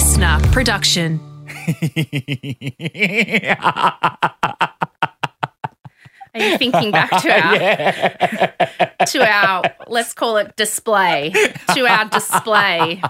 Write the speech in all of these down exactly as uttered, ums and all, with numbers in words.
listener production. Are you thinking back to our, yeah. to our, let's call it display, to our display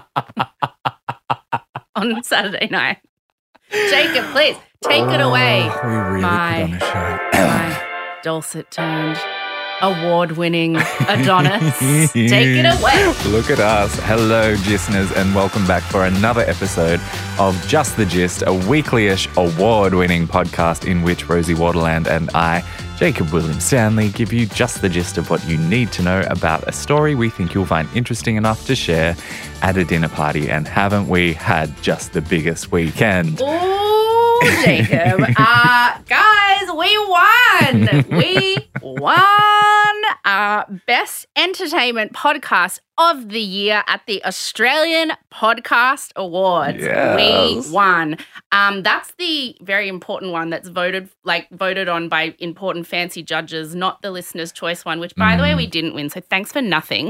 on Saturday night? Jacob, please take it away. Oh, we really my, put on a show. my dulcet-toned, award-winning Adonis. Take it away. Look at us. Hello, listeners, and welcome back for another episode of Just the Gist, a weekly-ish award-winning podcast in which Rosie Waterland and I, Jacob William Stanley, give you just the gist of what you need to know about a story we think you'll find interesting enough to share at a dinner party. And haven't we had just the biggest weekend? Ooh, Jacob. uh, guys, we won. We won our Best Entertainment Podcast of the Year at the Australian Podcast Awards. Yes. We won. Um, that's the very important one that's voted like voted on by important fancy judges, not the listener's choice one, which, by mm. the way, we didn't win, so thanks for nothing.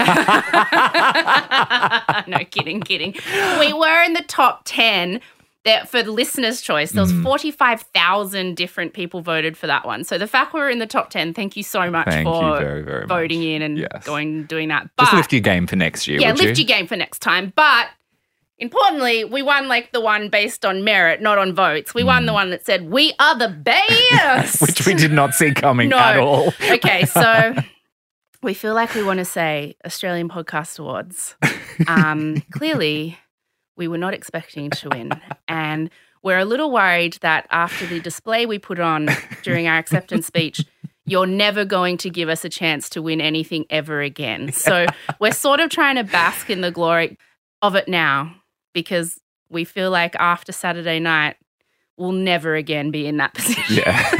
No, kidding, kidding. We were in the top ten. There, for the listener's choice, there was mm. forty-five thousand different people voted for that one. So the fact we're in the top ten, thank you so much thank for very, very voting much. in and yes. going doing that. But, just lift your game for next year, Yeah, would lift you? your game for next time. But importantly, we won like the one based on merit, not on votes. We mm. won the one that said, we are the best. Which we did not see coming no. at all. Okay, so we feel like we want to say Australian Podcast Awards. Um, clearly, we were not expecting to win. And we're a little worried that after the display we put on during our acceptance speech, you're never going to give us a chance to win anything ever again. So we're sort of trying to bask in the glory of it now because we feel like after Saturday night, we'll never again be in that position. Yeah.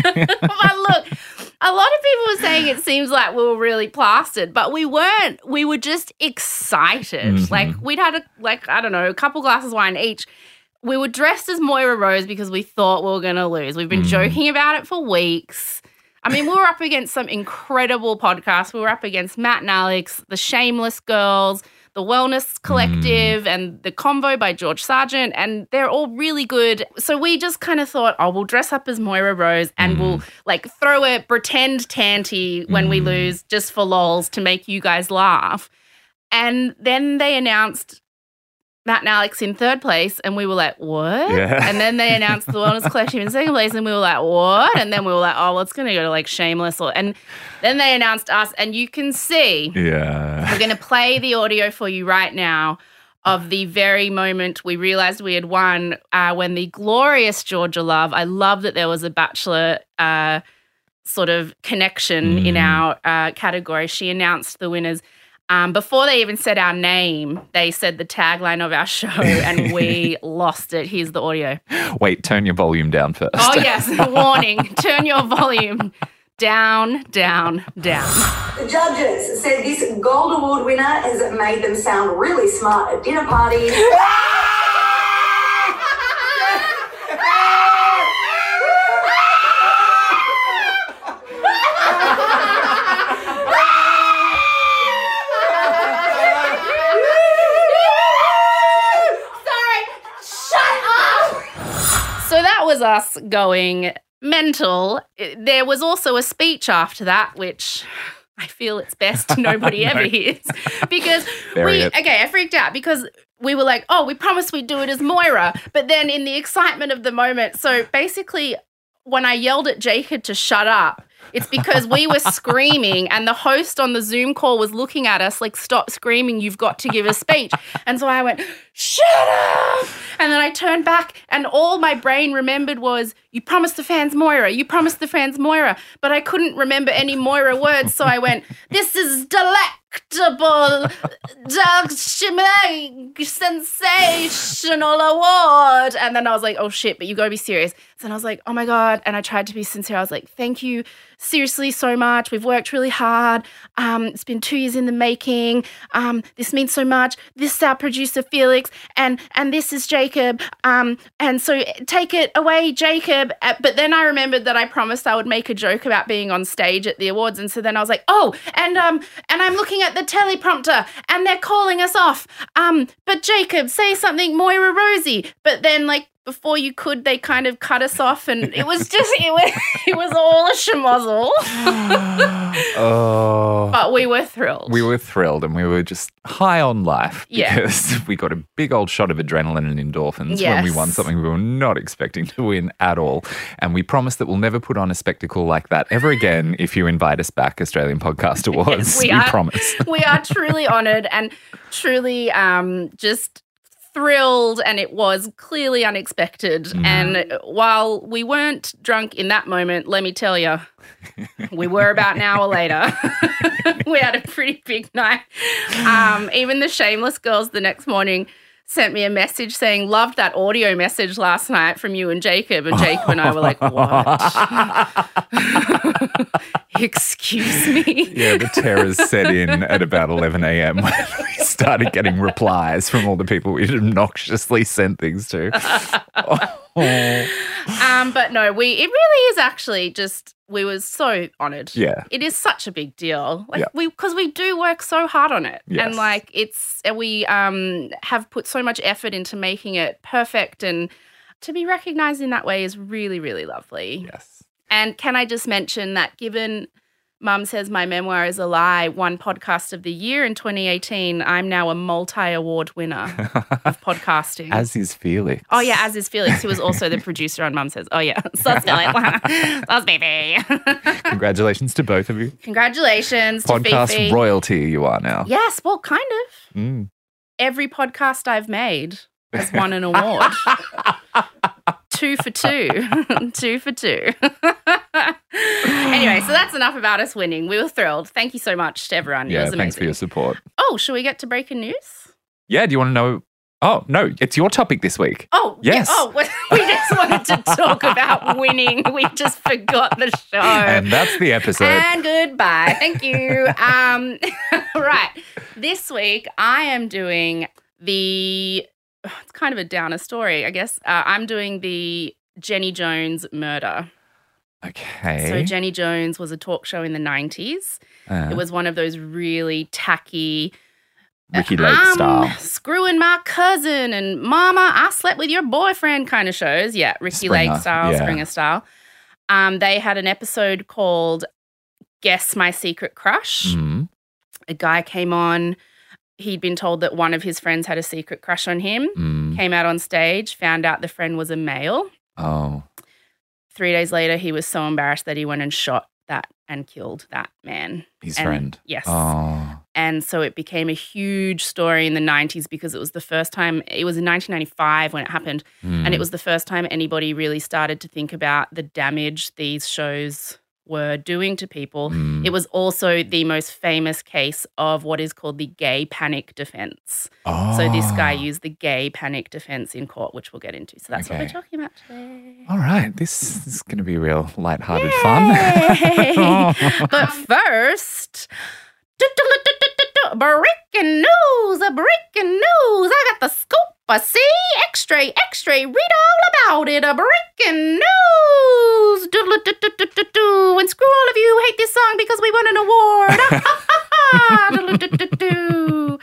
But look, a lot of people were saying it seems like we were really plastered, but we weren't. We were just excited. Mm-hmm. Like we'd had, a, like, I don't know, a couple glasses of wine each. We were dressed as Moira Rose because we thought we were going to lose. We've been mm. joking about it for weeks. I mean, we were up against some incredible podcasts. We were up against Matt and Alex, the Shameless Girls, the Wellness Collective, mm. and the Convo by George Sargent, and they're all really good. So we just kind of thought, oh, we'll dress up as Moira Rose and mm. we'll like throw a pretend tanty when mm. we lose just for lols to make you guys laugh. And then they announced Matt and Alex in third place, and we were like, what? Yeah. And then they announced the Wellness Collective in second place, and we were like, what? And then we were like, oh, well, it's going to go to like Shameless. Or, and then they announced us, and you can see. Yeah. We're going to play the audio for you right now of the very moment we realised we had won uh, when the glorious Georgia Love, I love that there was a Bachelor uh, sort of connection mm. in our uh, category. She announced the winners. Um, before they even said our name, they said the tagline of our show, and we lost it. Here's the audio. Wait, turn your volume down first. Oh, yes. Warning. Turn your volume down, down, down. The judges said this Gold Award winner has made them sound really smart at dinner parties. So that was us going mental. There was also a speech after that, which I feel it's best nobody no. ever hears. Because Bury we, it. okay, I freaked out because we were like, oh, we promised we'd do it as Moira. But then in the excitement of the moment, so basically when I yelled at Jacob to shut up, it's because we were screaming and the host on the Zoom call was looking at us like, stop screaming, you've got to give a speech. And so I went, shut up! And then I turned back and all my brain remembered was, you promised the fans Moira, you promised the fans Moira. But I couldn't remember any Moira words, so I went, this is delectable, sensational award. And then I was like, oh shit, but you got to be serious. So then I was like, oh my God. And I tried to be sincere. I was like, thank you, seriously so much. We've worked really hard. Um, it's been two years in the making. Um, this means so much. This is our producer, Felix, and and this is Jacob. Um, and so take it away, Jacob. Uh, but then I remembered that I promised I would make a joke about being on stage at the awards. And so then I was like, oh, and um, and I'm looking at the teleprompter and they're calling us off. Um, but Jacob, say something, Moira Rosie. But then, like, before you could, they kind of cut us off, and it was just it was it was all a schmozzle. Oh, but we were thrilled. We were thrilled, and we were just high on life Yeah. because we got a big old shot of adrenaline and endorphins when we Yes. won something we were not expecting to win at all. And we promised that we'll never put on a spectacle like that ever again if you invite us back, Australian Podcast Awards. Yes, we we are- promise. We are truly honoured and truly um, just thrilled, and it was clearly unexpected. Mm. And while we weren't drunk in that moment, let me tell you, we were about an hour later. We had a pretty big night. Um, even the Shameless girls the next morning sent me a message saying, loved that audio message last night from you and Jacob. And Jacob and I were like, what? Excuse me? Yeah, the terrors set in at about eleven a.m. when we started getting replies from all the people we'd obnoxiously sent things to. Oh. Um, but no, we it really is actually just we were so honoured. Yeah. It is such a big deal. Like Yeah. we because we do work so hard on it. Yes. And like it's and we um have put so much effort into making it perfect, and to be recognised in that way is really, really lovely. Yes. And can I just mention that given Mum Says My Memoir is a Lie won Podcast of the Year in twenty eighteen, I'm now a multi-award winner of podcasting. As is Felix. Oh, yeah, as is Felix, who was also the producer on Mum Says. Oh, yeah, so it's Felix. That's baby. Congratulations to both of you. Congratulations to Podcast Fifi. royalty you are now. Yes, well, kind of. Mm. Every podcast I've made has won an award. Two for two. two for two. Anyway, so that's enough about us winning. We were thrilled. Thank you so much to everyone. It Yeah, was amazing. thanks for your support. Oh, shall we get to breaking news? Yeah, do you want to know? Oh, no, it's your topic this week. Oh, Yes. yeah. Oh, we just wanted to talk about winning. We just forgot the show. And that's the episode. And goodbye. Thank you. Um, right. This week, I am doing the, it's kind of a downer story, I guess. Uh, I'm doing the Jenny Jones murder. Okay. So Jenny Jones was a talk show in the nineties. Uh, It was one of those really tacky, Ricky Lake I'm style. screwing my cousin and Mama, I slept with your boyfriend kind of shows. Yeah, Ricky Springer, Lake style, yeah. Springer style. Um, they had an episode called Guess My Secret Crush. Mm. A guy came on. He'd been told that one of his friends had a secret crush on him. Mm. Came out on stage, found out the friend was a male. Oh. Three days later, he was so embarrassed that he went and shot that and killed that man. His And- friend. Yes. Oh. And so it became a huge story in the nineties because it was the first time, it was in nineteen ninety-five when it happened, Mm. and it was the first time anybody really started to think about the damage these shows were doing to people. Mm. It was also the most famous case of what is called the gay panic defense. Oh. So this guy used the gay panic defense in court, which we'll get into. So that's what Okay. we're talking about today. All right. This is going to be real lighthearted fun. Yay! But first, breaking news, a breaking news. I got the scoop. I see extra, extra. Read all about it. A breaking news. Do-do-do-do-do-do. And screw all of you who hate this song because we won an award. Do-do-do-do-do.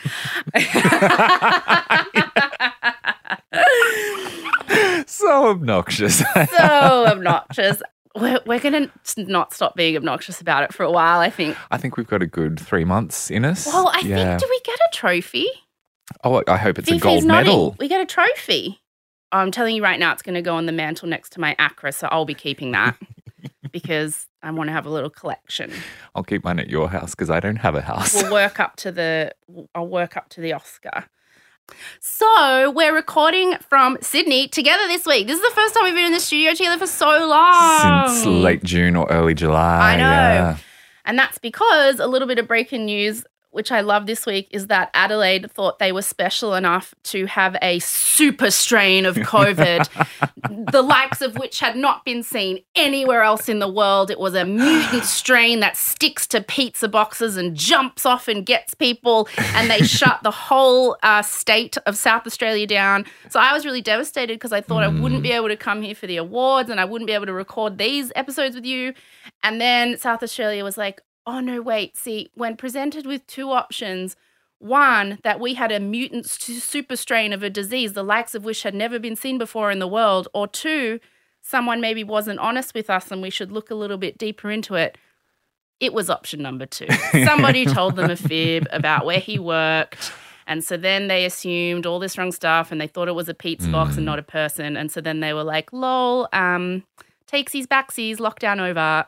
So obnoxious. So obnoxious. We're, we're going to not stop being obnoxious about it for a while, I think. I think we've got a good three months in us. Well, I yeah. think, do we get a trophy? Oh, I hope it's a Fifi's gold nodding. medal. We get a trophy. I'm telling you right now, it's going to go on the mantle next to my Acra, so I'll be keeping that because I want to have a little collection. I'll keep mine at your house because I don't have a house. We'll work up to the. I'll work up to the Oscar. So we're recording from Sydney together this week. This is the first time we've been in the studio together for so long. Since late June or early July. I know. Yeah. And that's because a little bit of breaking news. which I love this week, is that Adelaide thought they were special enough to have a super strain of COVID, the likes of which had not been seen anywhere else in the world. It was a mutant strain that sticks to pizza boxes and jumps off and gets people, and they shut the whole uh, state of South Australia down. So I was really devastated because I thought mm. I wouldn't be able to come here for the awards and I wouldn't be able to record these episodes with you. And then South Australia was like, oh, no, wait. See, when presented with two options, one, that we had a mutant super strain of a disease, the likes of which had never been seen before in the world, or two, someone maybe wasn't honest with us and we should look a little bit deeper into it, it was option number two. Somebody told them a fib about where he worked, and so then they assumed all this wrong stuff and they thought it was a pizza mm. box and not a person, and so then they were like, lol, um... takesies, backsies, lockdown over.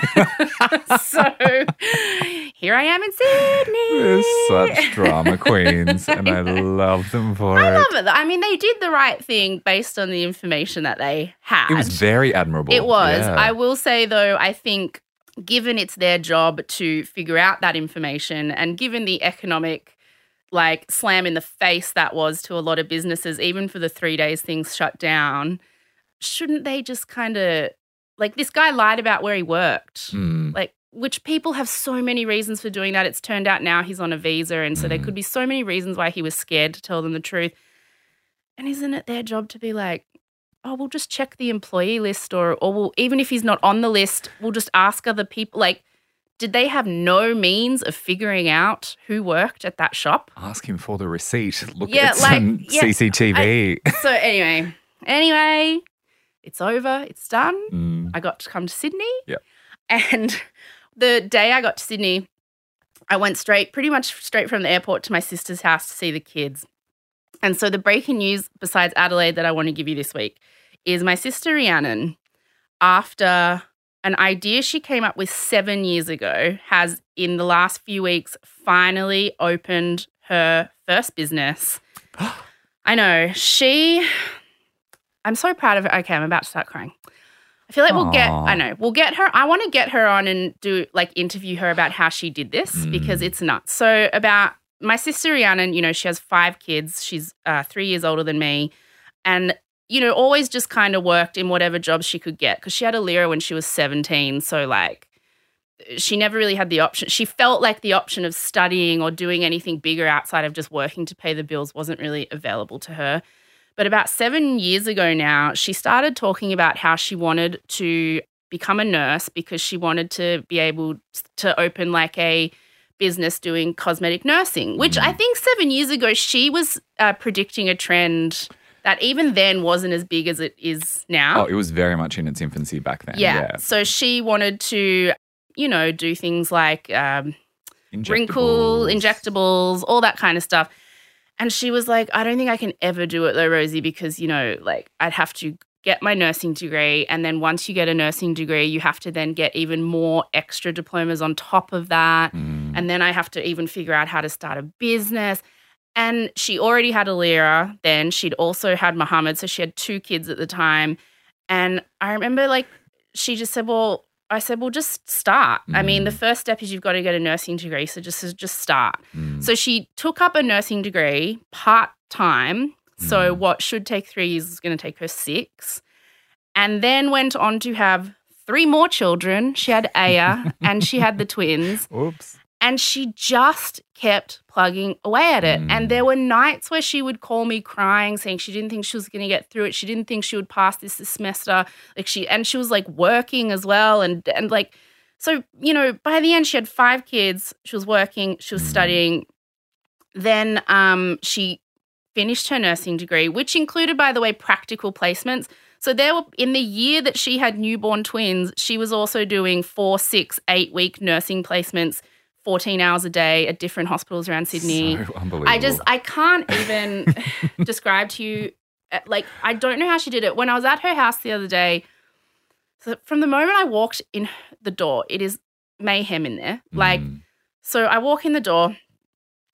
So here I am in Sydney. They're such drama queens, and I love them for I it. I love it. I mean, they did the right thing based on the information that they had. It was very admirable. It was. Yeah. I will say, though, I think given it's their job to figure out that information, and given the economic like slam in the face that was to a lot of businesses, even for the three days things shut down, shouldn't they just kind of, like, this guy lied about where he worked, mm. like, which people have so many reasons for doing that. It's turned out now he's on a visa, and so mm. there could be so many reasons why he was scared to tell them the truth. And isn't it their job to be like, oh, we'll just check the employee list, or, or we'll, even if he's not on the list, we'll just ask other people, like, did they have no means of figuring out who worked at that shop? Ask him for the receipt. Look yeah, at like, some yeah, C C T V. I, so anyway, anyway... it's over. It's done. Mm. I got to come to Sydney. Yeah. And the day I got to Sydney, I went straight, pretty much straight from the airport to my sister's house to see the kids. And so the breaking news, besides Adelaide, that I want to give you this week is my sister Rhiannon, after an idea she came up with seven years ago, has in the last few weeks finally opened her first business. I know. She... I'm so proud of her. Okay, I'm about to start crying. I feel like we'll Aww. get, I know, we'll get her. I want to get her on and do, like, interview her about how she did this mm. because it's nuts. So about my sister Rhiannon, you know, she has five kids. She's uh, three years older than me, and, you know, always just kind of worked in whatever jobs she could get because she had a Lyra when she was seventeen. So, like, she never really had the option. She felt like the option of studying or doing anything bigger outside of just working to pay the bills wasn't really available to her. But about seven years ago now, she started talking about how she wanted to become a nurse because she wanted to be able to open like a business doing cosmetic nursing, which mm. I think seven years ago she was uh, predicting a trend that even then wasn't as big as it is now. Oh, it was very much in its infancy back then. Yeah. yeah. So she wanted to, you know, do things like um, injectables. wrinkle, injectables, all that kind of stuff. And she was like, I don't think I can ever do it though, Rosie, because, you know, like I'd have to get my nursing degree. And then once you get a nursing degree, you have to then get even more extra diplomas on top of that. Mm. And then I have to even figure out how to start a business. And she already had a Lyra then. She'd also had Muhammad. So she had two kids at the time. And I remember like she just said, well, I said, well, just start. Mm. I mean, the first step is you've got to get a nursing degree, so just just start. Mm. So she took up a nursing degree part-time, mm. so what should take three years is going to take her six, and then went on to have three more children. She had Aya and she had the twins. Oops. And she just kept plugging away at it. Mm. And there were nights where she would call me crying, saying she didn't think she was going to get through it. She didn't think she would pass this, this semester. Like she, and she was like working as well. And, and like, so, you know, by the end she had five kids. She was working, she was mm. studying. Then um, she finished her nursing degree, which included, by the way, practical placements. So there were, in the year that she had newborn twins, she was also doing four, six, eight-week nursing placements, fourteen hours a day at different hospitals around Sydney. So unbelievable. I just, I can't even describe to you, like, I don't know how she did it. When I was at her house the other day, so from the moment I walked in the door, it is mayhem in there. Like, mm. so I walk in the door,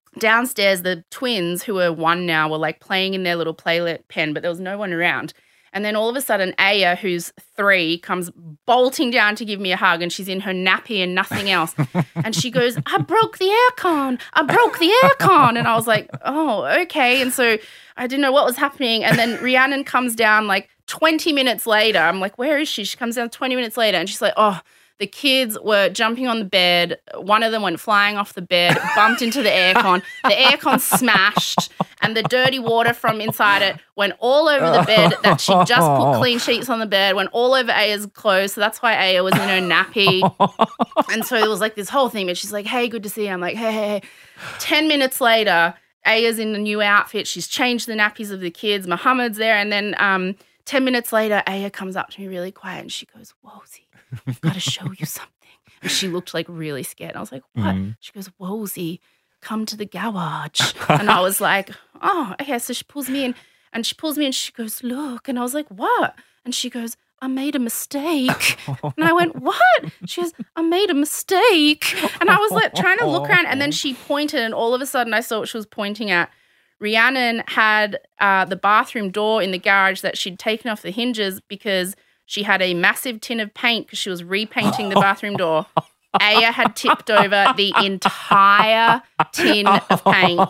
downstairs, the twins, who are one now, were like playing in their little play pen, but there was no one around. And then all of a sudden, Aya, who's three, comes bolting down to give me a hug, and she's in her nappy and nothing else. And she goes, I broke the aircon. I broke the aircon. And I was like, oh, okay. And so I didn't know what was happening. And then Rhiannon comes down like twenty minutes later. I'm like, where is she? She comes down twenty minutes later, and she's like, oh, the kids were jumping on the bed. One of them went flying off the bed, bumped into the aircon. The aircon smashed, and the dirty water from inside it went all over the bed that she just put clean sheets on the bed, went all over Aya's clothes. So that's why Aya was in her nappy. And so it was like this whole thing. But she's like, hey, good to see you. I'm like, hey, hey, hey. Ten minutes later, Aya's in the new outfit. She's changed the nappies of the kids. Muhammad's there. And then um, ten minutes later, Aya comes up to me really quiet, and she goes, Wozy, I've got to show you something. And she looked like really scared. I was like, what? Mm. She goes, Wozy, come to the garage. And I was like, oh, okay. So she pulls me in and she pulls me in. She goes, look. And I was like, what? And she goes, I made a mistake. And I went, what? She goes, I made a mistake. And I was like trying to look around, and then she pointed, and all of a sudden I saw what she was pointing at. Rhiannon had uh, the bathroom door in the garage that she'd taken off the hinges because she had a massive tin of paint because she was repainting the bathroom door. Aya had tipped over the entire tin of paint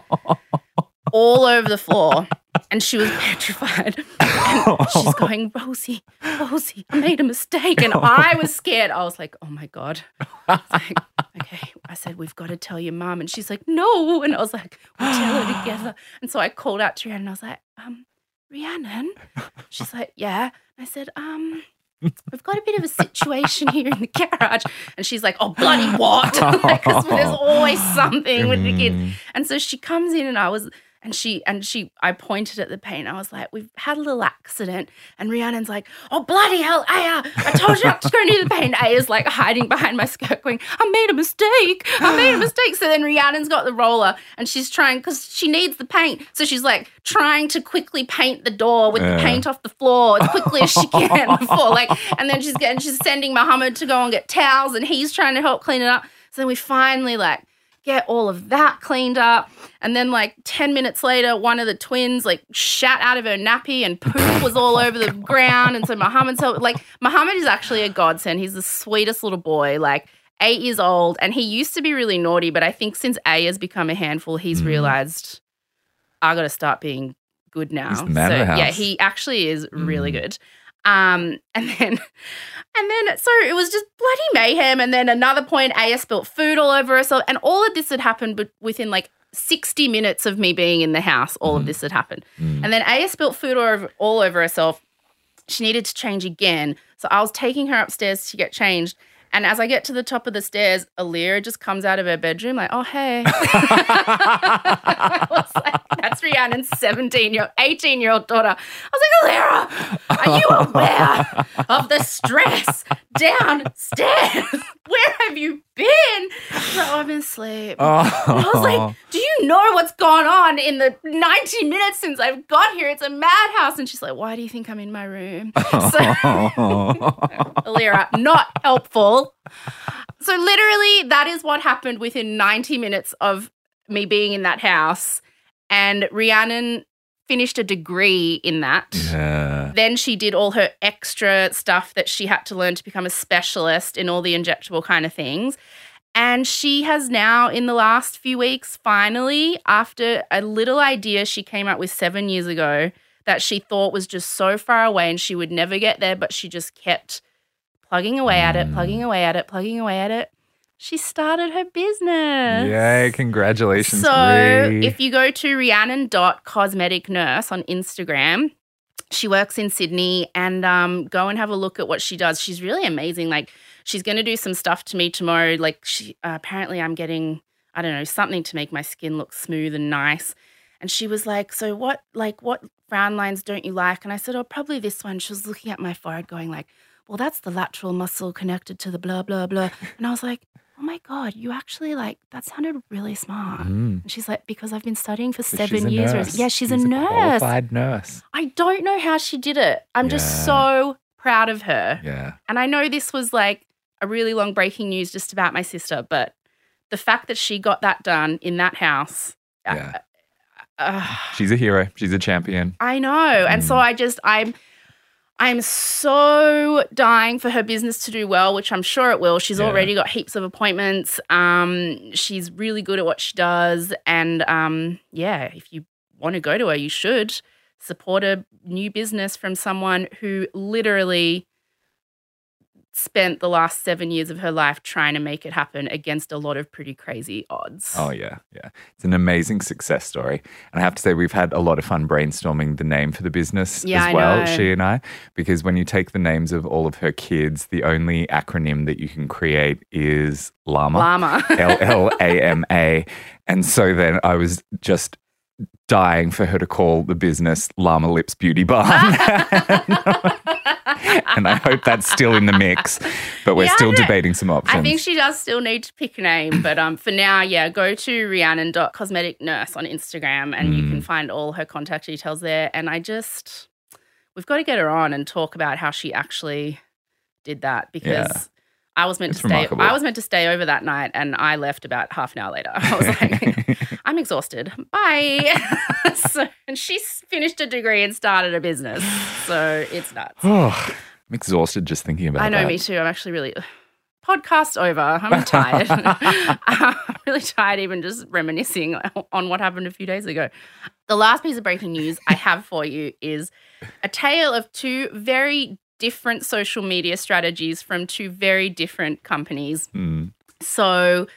all over the floor, and she was petrified. And she's going, Rosie, Rosie, I made a mistake. And I was scared. I was like, oh, my God. I was like, okay. I said, we've got to tell your mum. And she's like, no. And I was like, we'll tell her together. And so I called out to her, and I was like, um, Rhiannon? She's like, yeah. I said, um, we've got a bit of a situation here in the garage. And she's like, oh, bloody what? Because there's always something with the kids. And so she comes in, and I was, and she, and she, I pointed at the paint. I was like, we've had a little accident. And Rhiannon's like, oh, bloody hell, Aya, I told you not to go near the paint. Aya's like hiding behind my skirt going, I made a mistake. I made a mistake. So then Rhiannon's got the roller, and she's trying, because she needs the paint. So she's like trying to quickly paint the door with yeah. the paint off the floor as quickly as she can before, like, and then she's getting, she's sending Muhammad to go and get towels, and he's trying to help clean it up. So then we finally like get all of that cleaned up. And then like ten minutes later, one of the twins like shat out of her nappy, and poop was all over the ground. And so Muhammad's help, like Muhammad is actually a godsend. He's the sweetest little boy, like eight years old. And he used to be really naughty, but I think since A has become a handful, he's mm. realized I got to start being good now. He's the man so of the house. Yeah, he actually is really mm. good. Um, and then, and then, so it was just bloody mayhem. And then another point, Aya spilt food all over herself. And all of this had happened but within like sixty minutes of me being in the house. All mm. of this had happened. Mm. And then Aya spilt food all over, all over herself. She needed to change again. So I was taking her upstairs to get changed. And as I get to the top of the stairs, Alira just comes out of her bedroom like, oh, hey. I was like, that's Rhiannon's seventeen-year-old, eighteen-year-old daughter. I was like, Alira, are you aware of the stress downstairs? Where have you been? So I've been asleep. Oh. And I was like, do you know what's gone on in the ninety minutes since I've got here? It's a madhouse. And she's like, why do you think I'm in my room? So, Alira, not helpful. So literally that is what happened within ninety minutes of me being in that house. And Rhiannon finished a degree in that. Yeah. Then she did all her extra stuff that she had to learn to become a specialist in all the injectable kind of things. And she has now, in the last few weeks, finally, after a little idea she came up with seven years ago that she thought was just so far away and she would never get there, but she just kept plugging away at it, plugging away at it, plugging away at it. She started her business. Yay, congratulations, So Rhi. if you go to Rhiannon dot cosmetic nurse on Instagram, she works in Sydney, and um, go and have a look at what she does. She's really amazing. Like, she's going to do some stuff to me tomorrow. Like, she uh, apparently I'm getting, I don't know, something to make my skin look smooth and nice. And she was like, so what, like, what frown lines don't you like? And I said, oh, probably this one. She was looking at my forehead going like, well, that's the lateral muscle connected to the blah, blah, blah. And I was like, oh, my God, you actually, like, that sounded really smart. Mm. And she's like, because I've been studying for so seven years. Nurse. Yeah, she's, she's a, a nurse. qualified nurse. I don't know how she did it. I'm Yeah. just so proud of her. Yeah. And I know this was, like, a really long breaking news just about my sister, but the fact that she got that done in that house. Yeah. Uh, uh, She's a hero. She's a champion. I know. And Mm. so I just, I'm, I'm so dying for her business to do well, which I'm sure it will. She's Yeah. already got heaps of appointments. Um, she's really good at what she does. And, um, yeah, if you want to go to her, you should support a new business from someone who literally spent the last seven years of her life trying to make it happen against a lot of pretty crazy odds. Oh, yeah, yeah. It's an amazing success story. And I have to say, we've had a lot of fun brainstorming the name for the business Yeah, as I well, know. she and I, because when you take the names of all of her kids, the only acronym that you can create is Llama. Llama. L L A M A. And so then I was just dying for her to call the business Llama Lips Beauty Barn. And I hope that's still in the mix, but we're Yeah, I still don't- debating some options. I think she does still need to pick a name, but um, for now, yeah, go to Rhiannon dot cosmetic nurse on Instagram and you Mm. can find all her contact details there. And I just, we've got to get her on and talk about how she actually did that because Yeah. I was meant It's to stay. remarkable. I was meant to stay over that night, and I left about half an hour later. I was like, I'm exhausted. Bye. so, and she's finished a degree and started a business, so it's nuts. Oh, I'm exhausted just thinking about I know, that. me too. I'm actually really podcast over. I'm tired. I'm really tired, even just reminiscing on what happened a few days ago. The last piece of breaking news I have for you is a tale of two very different social media strategies from two very different companies. Mm. So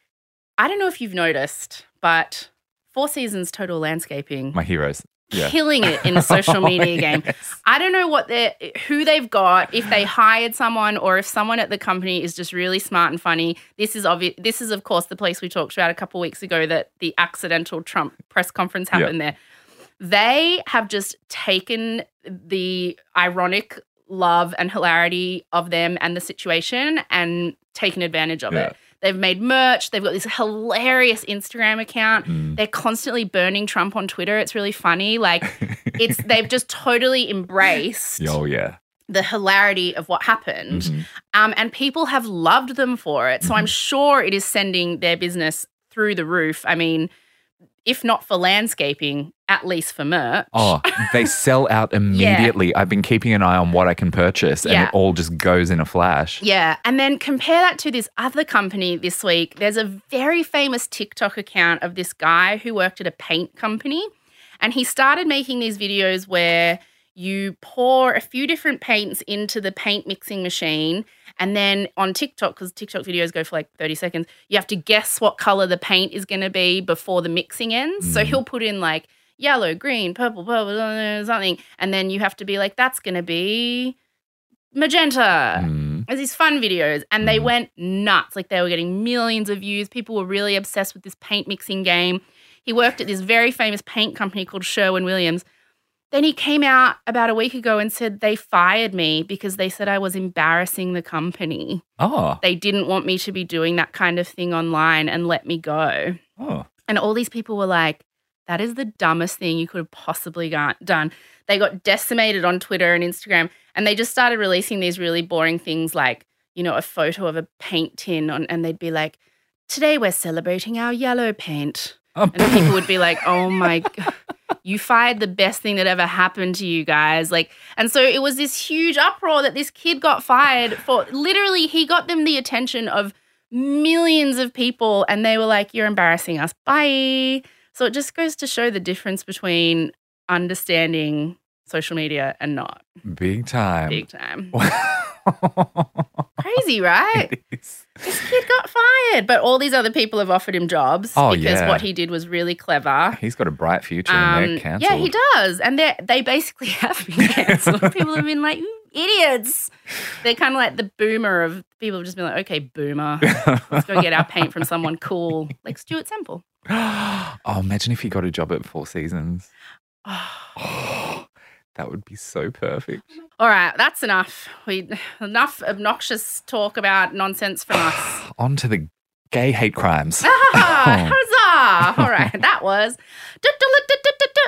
I don't know if you've noticed, but Four Seasons Total Landscaping My heroes. Yeah. killing it in the social Oh, media game. yes. I don't know what they who they've got, if they hired someone or if someone at the company is just really smart and funny. This is obvious. This is, of course, the place we talked about a couple of weeks ago that the accidental Trump press conference happened there. They have just taken the ironic love and hilarity of them and the situation and taken advantage of Yeah. it. They've made merch. They've got this hilarious Instagram account. Mm. They're constantly burning Trump on Twitter. It's really funny. Like it's they've just totally embraced Oh, yeah. the hilarity of what happened. Mhm. Um, and people have loved them for it. So I'm sure it is sending their business through the roof. I mean, if not for landscaping, at least for merch. Oh, they sell out immediately. I've been keeping an eye on what I can purchase, and Yeah. it all just goes in a flash. Yeah. And then compare that to this other company this week. There's a very famous TikTok account of this guy who worked at a paint company. And he started making these videos where you pour a few different paints into the paint mixing machine. And then on TikTok, because TikTok videos go for like thirty seconds, you have to guess what color the paint is going to be before the mixing ends. So he'll put in like yellow, green, purple, purple, something. And then you have to be like, that's going to be magenta. Mm. There's these fun videos, and they Mhm. went nuts. Like they were getting millions of views. People were really obsessed with this paint mixing game. He worked at this very famous paint company called Sherwin-Williams. Then he came out about a week ago and said they fired me because they said I was embarrassing the company. Oh, They didn't want me to be doing that kind of thing online and let me go. oh. And all these people were like, that is the dumbest thing you could have possibly got done. They got decimated on Twitter and Instagram, and they just started releasing these really boring things like, you know, a photo of a paint tin on, and they'd be like, today we're celebrating our yellow paint. Oh. And people would be like, oh my God, you fired the best thing that ever happened to you guys. Like, and so it was this huge uproar that this kid got fired for. Literally, he got them the attention of millions of people, and they were like, you're embarrassing us. Bye. So it just goes to show the difference between understanding social media and not. Big time. Big time. Crazy, right? It is. This kid got fired, but all these other people have offered him jobs Oh, because yeah. what he did was really clever. He's got a bright future, and Um, they're cancelled. yeah, he does. And they they basically have been cancelled. People have been like, "You idiots." They're kind of like the boomer of people have just been like, okay, boomer. Let's go get our paint from someone cool. Like Stuart Semple. Oh, imagine if he got a job at Four Seasons. Oh, that would be so perfect. All right, that's enough. We enough obnoxious talk about nonsense from us. On to the gay hate crimes. Ah, huzzah! All right, that was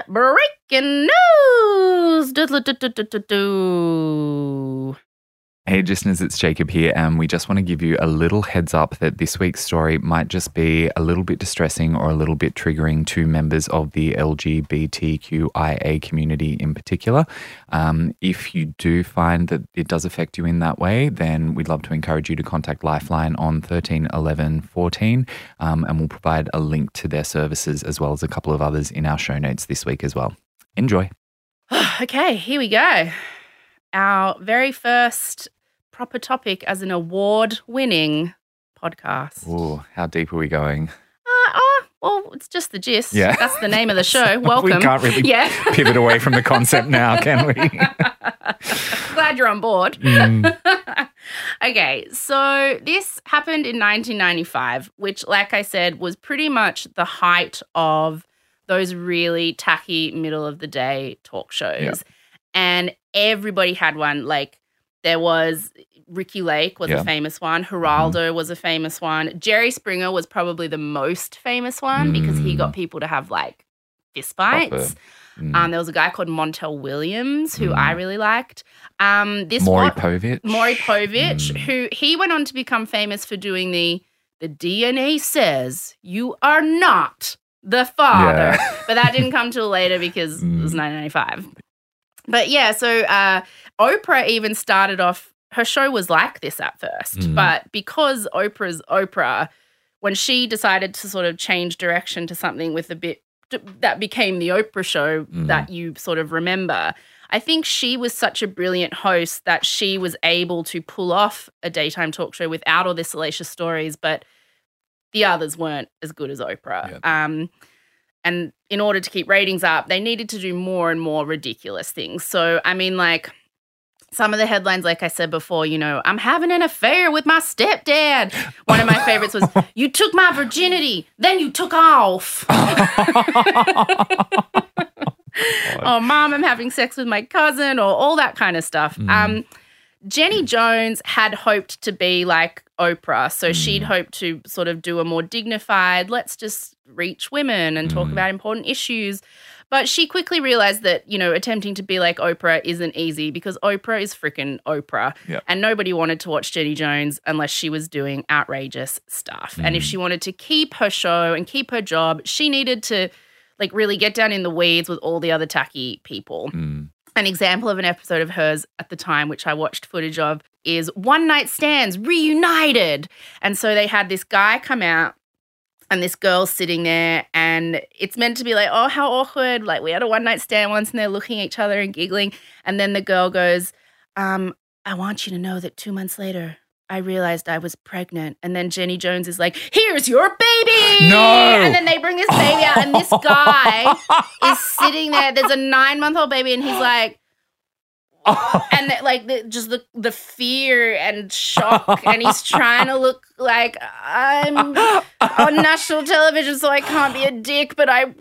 breaking news. Hey, listeners, it's Jacob here, and we just want to give you a little heads up that this week's story might just be a little bit distressing or a little bit triggering to members of the L G B T Q I A community in particular. Um, if you do find that it does affect you in that way, then we'd love to encourage you to contact Lifeline on thirteen eleven fourteen, um, and we'll provide a link to their services as well as a couple of others in our show notes this week as well. Enjoy. Okay, here we go. Our very first proper topic as an award-winning podcast. Ooh, how deep are we going? Uh, oh, well, it's just the gist. Yeah. That's the name of the show. Welcome. We can't really yeah. pivot away from the concept now, can we? Glad you're on board. Mm. Okay, so this happened in nineteen ninety-five, which, like I said, was pretty much the height of those really tacky middle-of-the-day talk shows. Yeah. And everybody had one. Like, there was Ricky Lake was Yeah. a famous one. Geraldo mm-hmm. was a famous one. Jerry Springer was probably the most famous one mm. because he got people to have, like, fist fights. Mm. Um, there was a guy called Montel Williams who mm. I really liked. Um, this Maury one, Povich. Maury Povich, mm. who he went on to become famous for doing the the D N A says you are not the father. Yeah. But that didn't come till later because mm. it was nineteen ninety-five. But yeah, so uh, Oprah even started off, her show was like this at first. Mm. But because Oprah's Oprah, when she decided to sort of change direction to something with a bit that became the Oprah show mm. that you sort of remember, I think she was such a brilliant host that she was able to pull off a daytime talk show without all the salacious stories, but the others weren't as good as Oprah. Yep. Um, and in order to keep ratings up, they needed to do more and more ridiculous things. So, I mean, like, some of the headlines, like I said before, you know, I'm having an affair with my stepdad. One of my favorites was, you took my virginity, then you took off. Oh, Mom, I'm having sex with my cousin, or all that kind of stuff. Mm. Um, Jenny Jones had hoped to be like Oprah, so mm. she'd hoped to sort of do a more dignified, let's just reach women and talk mm. about important issues. But she quickly realized that, you know, attempting to be like Oprah isn't easy because Oprah is freaking Oprah. Yep. And nobody wanted to watch Jenny Jones unless she was doing outrageous stuff. Mm. And if she wanted to keep her show and keep her job, she needed to, like, really get down in the weeds with all the other tacky people. Mm. An example of an episode of hers at the time, which I watched footage of, is One Night Stands Reunited. And so they had this guy come out and this girl sitting there, and it's meant to be like, oh, how awkward. Like, we had a one-night stand once, and they're looking at each other and giggling. And then the girl goes, um, I want you to know that two months later, I realized I was pregnant. And then Jenny Jones is like, here's your baby. No. And then they bring this baby out, and this guy is sitting there. There's a nine-month-old baby, and he's like, and the, like the, just the the fear and shock, and he's trying to look like, I'm on national television, so I can't be a dick, but I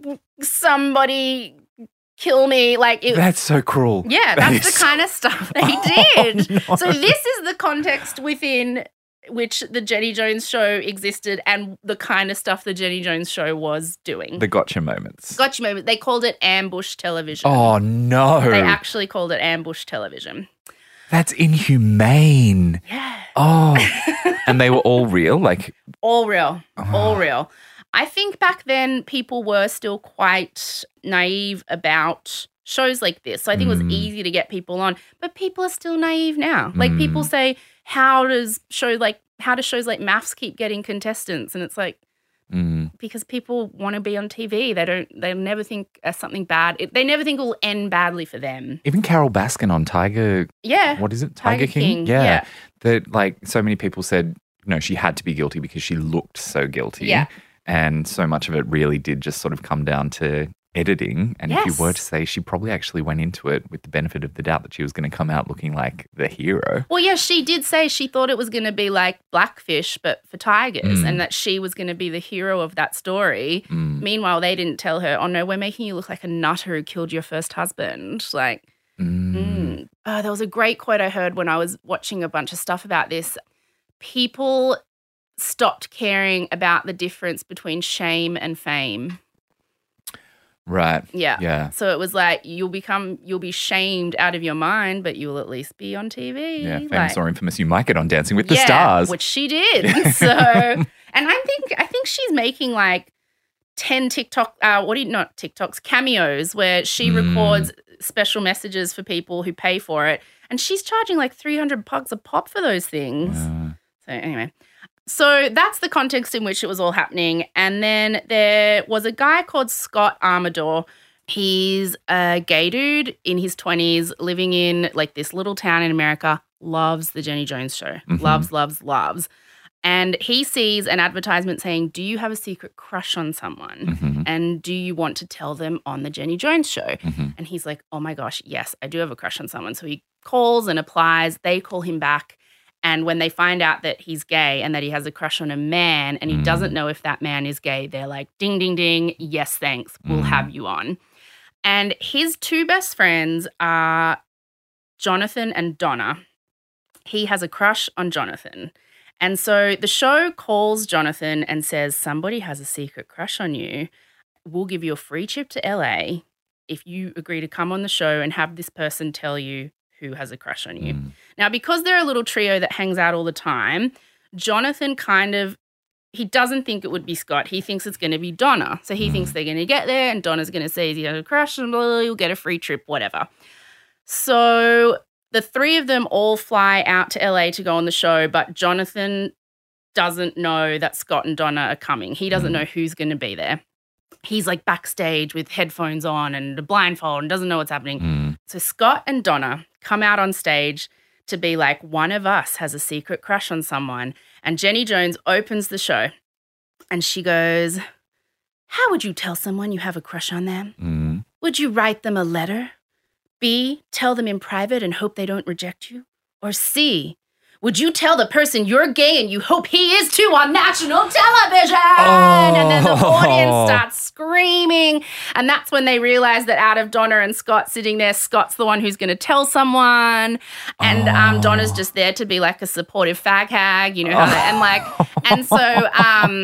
somebody kill me. Like it, that's so cruel. Yeah, that that's the so... kind of stuff they did. Oh, no. So this is the context within which the Jenny Jones show existed and the kind of stuff the Jenny Jones show was doing. The gotcha moments. Gotcha moments. They called it ambush television. Oh, no. They actually called it ambush television. That's inhumane. Yeah. Oh. And they were all real? Like all real. Oh. All real. I think back then people were still quite naive about shows like this. So I think mm. it was easy to get people on. But people are still naive now. Like mm. people say, how does show like how do shows like Maths keep getting contestants? And it's like mm. because people want to be on T V. They don't. They never think uh, something bad. It, they never think it will end badly for them. Even Carol Baskin on Tiger. Yeah. What is it? Tiger, Tiger King. King. Yeah. yeah. That like so many people said, no, she had to be guilty because she looked so guilty. Yeah. And so much of it really did just sort of come down to editing. And yes. if you were to say, she probably actually went into it with the benefit of the doubt that she was going to come out looking like the hero. Well, yeah, she did say she thought it was going to be like Blackfish, but for tigers, mm. and that she was going to be the hero of that story. Mm. Meanwhile, they didn't tell her, oh, no, we're making you look like a nutter who killed your first husband. Like, mm. mm. Oh, there was a great quote I heard when I was watching a bunch of stuff about this. People stopped caring about the difference between shame and fame. Right. Yeah. Yeah. So it was like you'll become, you'll be shamed out of your mind, but you'll at least be on T V. Yeah. Famous like, or infamous, you might get on Dancing with the yeah, Stars. which she did. So, and I think I think she's making like ten TikTok, uh, what do you not TikToks cameos where she Mm. records special messages for people who pay for it, and she's charging like three hundred bucks a pop for those things. Yeah. So anyway. So that's the context in which it was all happening. And then there was a guy called Scott Amador. He's a gay dude in his twenties living in like this little town in America, loves the Jenny Jones show, Mhm. loves, loves, loves. And he sees an advertisement saying, do you have a secret crush on someone? Mhm. And do you want to tell them on the Jenny Jones show? Mhm. And he's like, oh my gosh, yes, I do have a crush on someone. So he calls and applies. They call him back. And when they find out that he's gay and that he has a crush on a man and he Mm. doesn't know if that man is gay, they're like, ding, ding, ding, yes, thanks, we'll Mm. have you on. And his two best friends are Jonathan and Donna. He has a crush on Jonathan. And so the show calls Jonathan and says, somebody has a secret crush on you. We'll give you a free trip to L A if you agree to come on the show and have this person tell you who has a crush on you. Mm. Now, because they're a little trio that hangs out all the time, Jonathan kind of, he doesn't think it would be Scott. He thinks it's going to be Donna. So he Mm. thinks they're going to get there and Donna's going to say he has a crush and blah, blah, blah, you'll get a free trip, whatever. So the three of them all fly out to L A to go on the show, but Jonathan doesn't know that Scott and Donna are coming. He doesn't Mm. know who's going to be there. He's like backstage with headphones on and a blindfold and doesn't know what's happening. Mm. So Scott and Donna come out on stage to be like, one of us has a secret crush on someone. And Jenny Jones opens the show and she goes, how would you tell someone you have a crush on them? Mm. Would you write them a letter? B, tell them in private and hope they don't reject you? Or C, would you tell the person you're gay and you hope he is too on national television? Oh. And then the audience starts screaming. And that's when they realize that out of Donna and Scott sitting there, Scott's the one who's going to tell someone. And um, Oh. Donna's just there to be like a supportive fag hag, you know, how they, and like, and so um,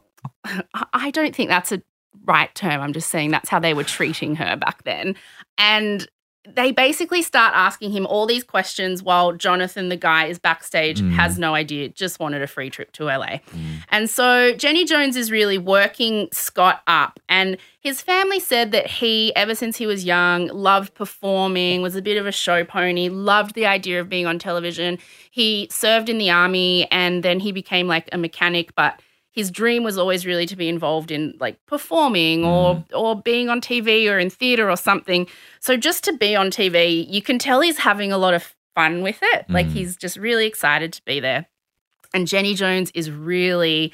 I don't think that's a right term. I'm just saying that's how they were treating her back then. And they basically start asking him all these questions while Jonathan, the guy, is backstage, Mm. has no idea, just wanted a free trip to L A. Mm. And so Jenny Jones is really working Scott up. And his family said that he, ever since he was young, loved performing, was a bit of a show pony, loved the idea of being on television. He served in the army and then he became like a mechanic, but his dream was always really to be involved in like performing or or being on T V or in theatre or something. So just to be on T V, you can tell he's having a lot of fun with it. Like Mm. he's just really excited to be there. And Jenny Jones is really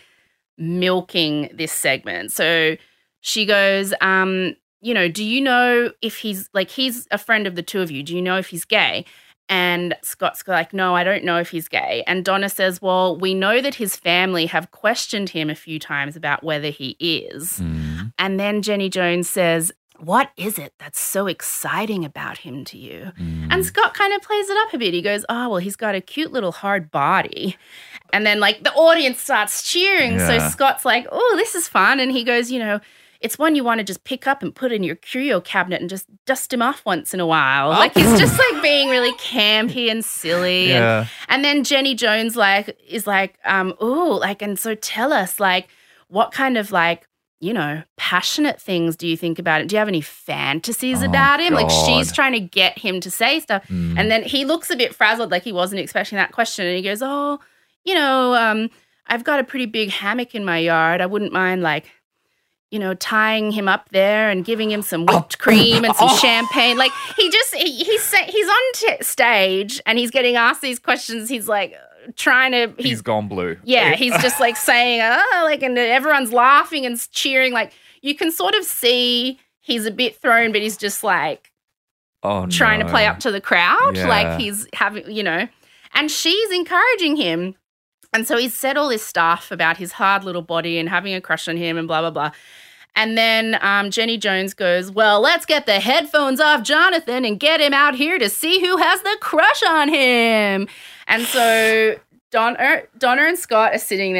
milking this segment. So she goes, um, you know, do you know if he's like, he's a friend of the two of you. Do you know if he's gay? And Scott's like, no, I don't know if he's gay. And Donna says, well, we know that his family have questioned him a few times about whether he is. Mm. And then Jenny Jones says, what is it that's so exciting about him to you? Mm. And Scott kind of plays it up a bit. He goes, oh, well, he's got a cute little hard body. And then, like, the audience starts cheering. Yeah. So Scott's like, oh, this is fun. And he goes, you know, it's one you want to just pick up and put in your curio cabinet and just dust him off once in a while. Like, he's just, like, being really campy and silly. And, Yeah. and then Jenny Jones, like, is like, um, ooh, like, and so tell us, like, what kind of, like, you know, passionate things do you think about it? Do you have any fantasies Oh, about him? Like, she's God. trying to get him to say stuff. Mm. And then he looks a bit frazzled, like he wasn't expecting that question. And he goes, oh, you know, um, I've got a pretty big hammock in my yard. I wouldn't mind, like, you know, tying him up there and giving him some whipped cream and some Oh. champagne. Like, he just, he, he's sa- he's on t- stage and he's getting asked these questions. He's like trying to, He's he's, gone blue. yeah, he's just like saying, oh, like, and everyone's laughing and cheering. Like, you can sort of see he's a bit thrown, but he's just like Oh, trying no. to play up to the crowd. Yeah. Like, he's having, you know, and she's encouraging him. And so he's said all this stuff about his hard little body and having a crush on him and blah, blah, blah. And then um, Jenny Jones goes, well, let's get the headphones off Jonathan and get him out here to see who has the crush on him. And so Donna, Donna and Scott are sitting there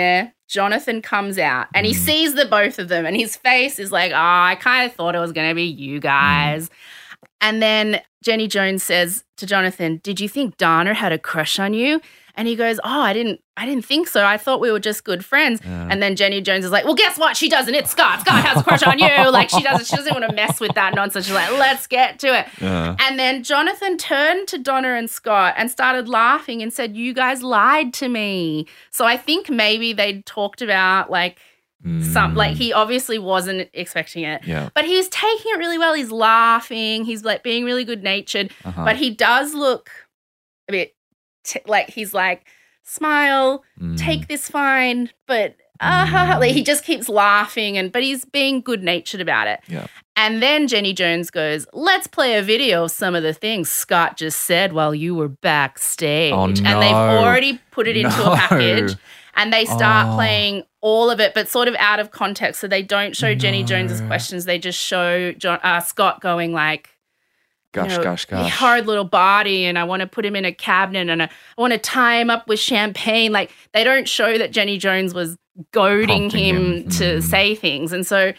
Jonathan comes out and he mm. sees the both of them and his face is like, oh, I kind of thought it was going to be you guys. Mm. And then Jenny Jones says to Jonathan, did you think Dana had a crush on you? And he goes, oh, I didn't I didn't think so. I thought we were just good friends. Yeah. And then Jenny Jones is like, well, guess what? She doesn't. It's Scott. Scott has a crush on you. Like, she doesn't, she doesn't want to mess with that nonsense. She's like, let's get to it. Yeah. And then Jonathan turned to Donna and Scott and started laughing and said, you guys lied to me. So I think maybe they'd talked about, like, Mm. Some like he obviously wasn't expecting it, yeah. but he was taking it really well. He's laughing, he's like being really good natured, uh-huh. but he does look a bit t- like he's like, smile, mm. take this fine, but uh, mm. like he just keeps laughing and but he's being good natured about it. Yeah. And then Jenny Jones goes, let's play a video of some of the things Scott just said while you were backstage. Oh, no. And they've already put it into no. a package. And they start oh. playing all of it, but sort of out of context. So they don't show no. Jenny Jones's questions. They just show John, uh, Scott going like, gosh, you know, gosh, gosh. hard little body, and I want to put him in a cabinet, and I, I want to tie him up with champagne. Like, they don't show that Jenny Jones was goading him, him to mm. say things. And so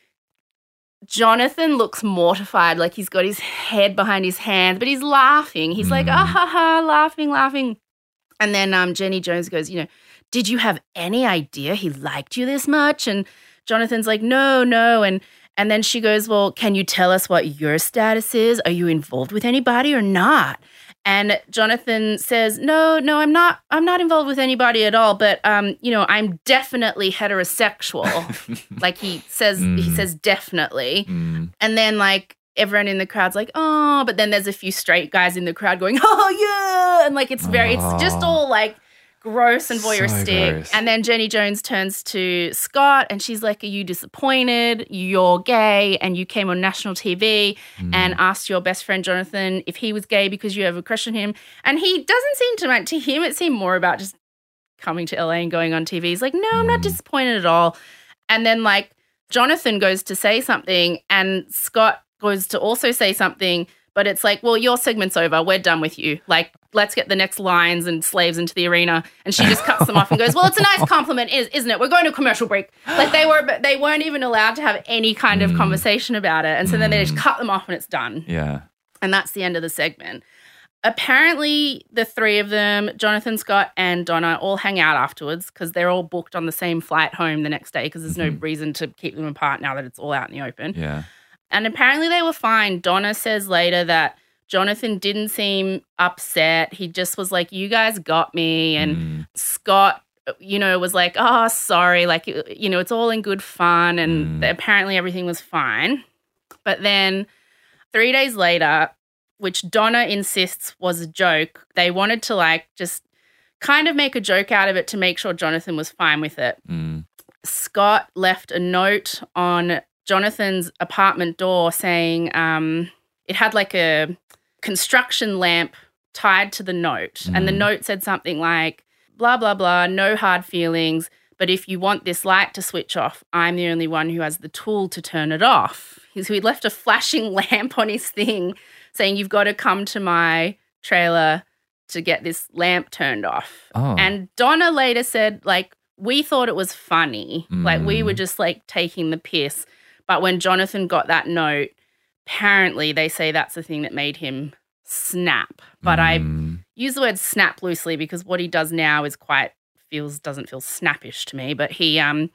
Jonathan looks mortified, like he's got his head behind his hands, but he's laughing. He's mm. like, ah, ha, ha, laughing, laughing. And then um, Jenny Jones goes, you know, did you have any idea he liked you this much? And Jonathan's like, no, no. And and then she goes, well, can you tell us what your status is? Are you involved with anybody or not? And Jonathan says, no, no, I'm not. I'm not involved with anybody at all. But, um, you know, I'm definitely heterosexual. Like he says, mm. he says definitely. Mm. And then like everyone in the crowd's like, oh, but then there's a few straight guys in the crowd going, oh, yeah. And like it's very, oh. it's just all like, gross and voyeuristic. So gross. And then Jenny Jones turns to Scott and she's like, are you disappointed? You're gay and you came on national T V mm. and asked your best friend Jonathan if he was gay because you have a crush on him. And he doesn't seem to, like, to him it seemed more about just coming to L A and going on T V. He's like, no, I'm not disappointed at all. And then like Jonathan goes to say something and Scott goes to also say something, but it's like, well, your segment's over. We're done with you. Like, let's get the next lions and slaves into the arena. And she just cuts them off and goes, well, it's a nice compliment, isn't it? We're going to a commercial break. Like they were, they weren't even allowed to have any kind of mm. conversation about it. And so mm. then they just cut them off and it's done. Yeah. And that's the end of the segment. Apparently, the three of them, Jonathan, Scott, and Donna, all hang out afterwards because they're all booked on the same flight home the next day because there's no mm-hmm. reason to keep them apart now that it's all out in the open. Yeah. And apparently they were fine. Donna says later that Jonathan didn't seem upset. He just was like, you guys got me. And mm. Scott, you know, was like, oh, sorry. Like, you know, it's all in good fun. And mm. apparently everything was fine. But then three days later, which Donna insists was a joke, they wanted to like just kind of make a joke out of it to make sure Jonathan was fine with it. Mm. Scott left a note on Jonathan's apartment door saying um, it had like a construction lamp tied to the note. Mm. And the note said something like, blah, blah, blah, no hard feelings. But if you want this light to switch off, I'm the only one who has the tool to turn it off. So he left a flashing lamp on his thing saying, you've got to come to my trailer to get this lamp turned off. Oh. And Donna later said, like, we thought it was funny. Mm. Like, we were just, like, taking the piss. But when Jonathan got that note, apparently they say that's the thing that made him snap. But mm. I use the word snap loosely because what he does now is quite, feels, doesn't feel snappish to me. But he um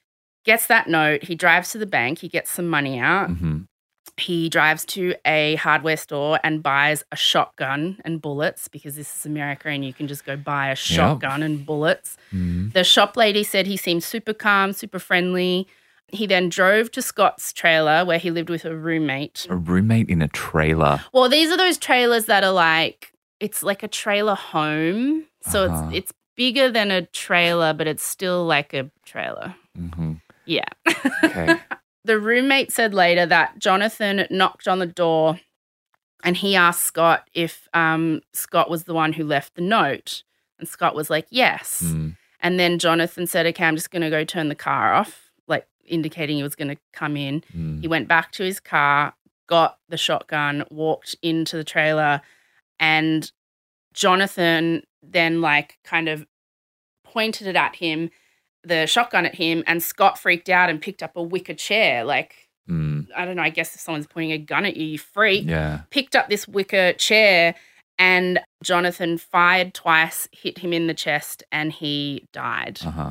gets that note. He drives to the bank. He gets some money out. Mm-hmm. He drives to a hardware store and buys a shotgun and bullets because this is America and you can just go buy a shotgun yep. and bullets. Mm. The shop lady said he seemed super calm, super friendly. He then drove to Scott's trailer where he lived with a roommate. A roommate in a trailer? Well, these are those trailers that are like, it's like a trailer home. So uh-huh. it's it's bigger than a trailer, but it's still like a trailer. Mm-hmm. Yeah. Okay. The roommate said later that Jonathan knocked on the door and he asked Scott if um, Scott was the one who left the note. And Scott was like, yes. Mm. And then Jonathan said, okay, I'm just going to go turn the car off, like indicating he was going to come in. Mm. He went back to his car, got the shotgun, walked into the trailer, and Jonathan then like kind of pointed it at him. the shotgun at him, and Scott freaked out and picked up a wicker chair. Like, Mm. I don't know, I guess if someone's pointing a gun at you, you freak. Yeah. Picked up this wicker chair, and Jonathan fired twice, hit him in the chest, and he died. Uh-huh.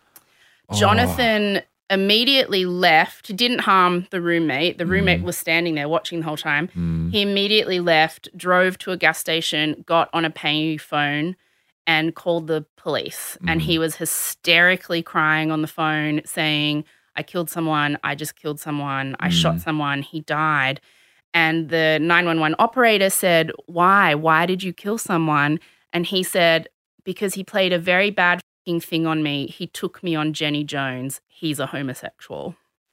Jonathan immediately left. He didn't harm the roommate. The roommate Mm. was standing there watching the whole time. Mm. He immediately left, drove to a gas station, got on a pay phone, and called the police. And Mm. he was hysterically crying on the phone saying, I killed someone, I just killed someone, I Mm. shot someone, he died. And the nine one one operator said, why? Why did you kill someone? And he said, because he played a very bad fucking thing on me. He took me on Jenny Jones. He's a homosexual.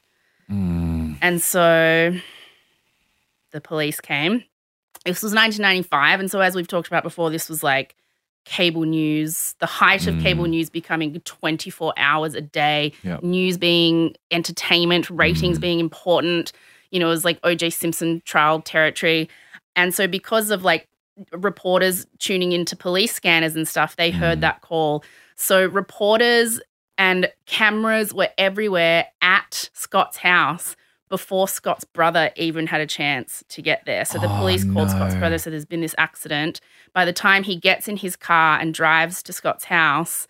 Mm. And so the police came. This was nineteen ninety-five. And so as we've talked about before, this was like cable news, the height of Mm. cable news becoming twenty-four hours a day, Yep. news being entertainment, ratings Mm. being important. You know, it was like O J Simpson trial territory. And so because of like reporters tuning into police scanners and stuff, they heard Mm. that call. So reporters and cameras were everywhere at Scott's house before Scott's brother even had a chance to get there. So the Oh, police called no. Scott's brother, said there's been this accident. By the time he gets in his car and drives to Scott's house,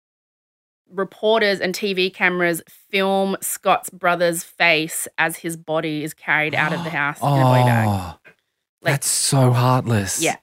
reporters and T V cameras film Scott's brother's face as his body is carried out of the house in a body bag. Oh, Like- that's so heartless. Yeah.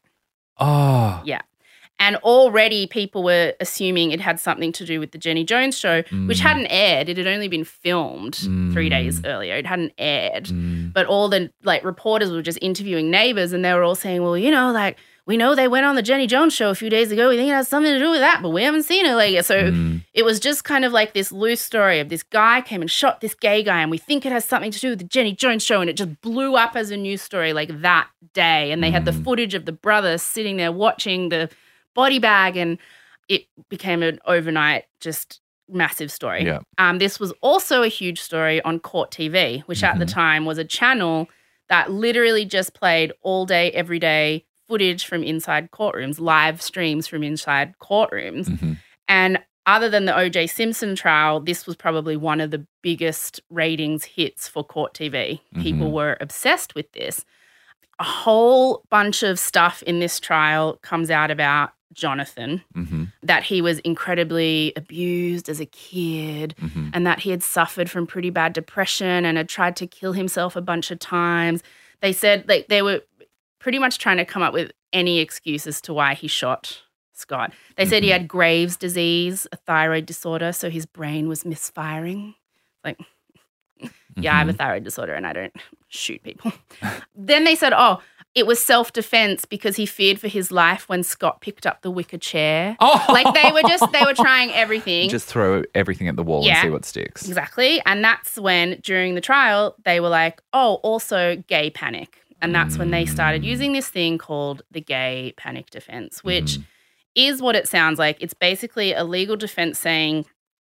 Oh. Yeah. And already people were assuming it had something to do with the Jenny Jones show, which Mm. hadn't aired. It had only been filmed three Mm. days earlier. It hadn't aired. Mm. But all the like reporters were just interviewing neighbors, and they were all saying, well, you know, like, we know they went on the Jenny Jones show a few days ago. We think it has something to do with that, but we haven't seen it. Like, so Mm. it was just kind of like this loose story of this guy came and shot this gay guy, and we think it has something to do with the Jenny Jones show, and it just blew up as a news story like that day. And they had the Mm. footage of the brother sitting there watching the body bag, and it became an overnight just massive story. Yeah. Um, this was also a huge story on Court T V, which at the Mhm. time was a channel that literally just played all day, every day footage from inside courtrooms, live streams from inside courtrooms. Mhm. And other than the O J Simpson trial, this was probably one of the biggest ratings hits for Court T V. People Mhm. were obsessed with this. A whole bunch of stuff in this trial comes out about Jonathan, Mhm. that he was incredibly abused as a kid, Mhm. and that he had suffered from pretty bad depression and had tried to kill himself a bunch of times. They said like they were pretty much trying to come up with any excuse as to why he shot Scott. They said he Mhm. had Graves' disease, a thyroid disorder, so his brain was misfiring. Like, yeah, I have a Mhm. thyroid disorder and I don't shoot people. Then they said, oh, it was self-defense because he feared for his life when Scott picked up the wicker chair. Oh. Like they were just, they were trying everything. Just throw everything at the wall Yeah. and see what sticks. Exactly. And that's when, during the trial, they were like, oh, also gay panic. And that's when they started Mm. using this thing called the gay panic defense, which Mhm. is what it sounds like. It's basically a legal defense saying,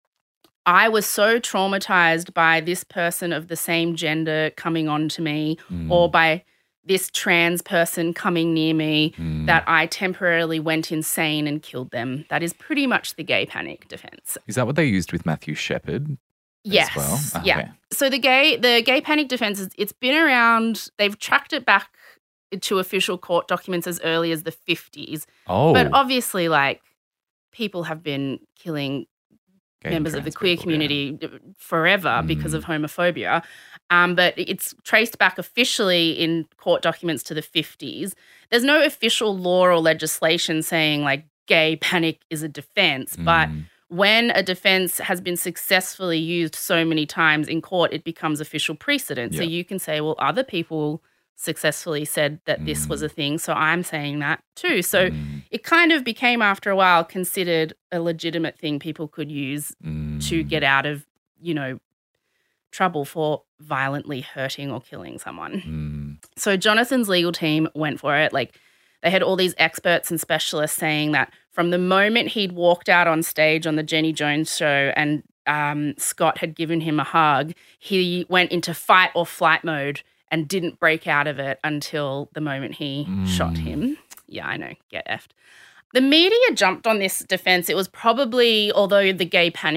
I was so traumatized by this person of the same gender coming on to me Mm. or by this trans person coming near me Mm. that I temporarily went insane and killed them. That is pretty much the gay panic defense. Is that what they used with Matthew Shepard? Yes. well? Yeah. Okay. So the gay the gay panic defense is it's been around, they've tracked it back to official court documents as early as the fifties. Oh. But obviously like people have been killing gay and members of the trans queer people, yeah. community forever because Mm. of homophobia. Um, but it's traced back officially in court documents to the fifties. There's no official law or legislation saying like gay panic is a defense, but Mm. when a defense has been successfully used so many times in court, it becomes official precedent. So Yeah. you can say, well, other people successfully said that this was Mm. a thing, so I'm saying that too. So Mm. it kind of became, after a while, considered a legitimate thing people could use to Mm. get out of, you know, trouble for violently hurting or killing someone. Mm. So Jonathan's legal team went for it. Like, they had all these experts and specialists saying that from the moment he'd walked out on stage on the Jenny Jones show and um, Scott had given him a hug, he went into fight or flight mode and didn't break out of it until the moment he Mm. shot him. Yeah, I know, get effed. The media jumped on this defense. It was probably, although the gay panic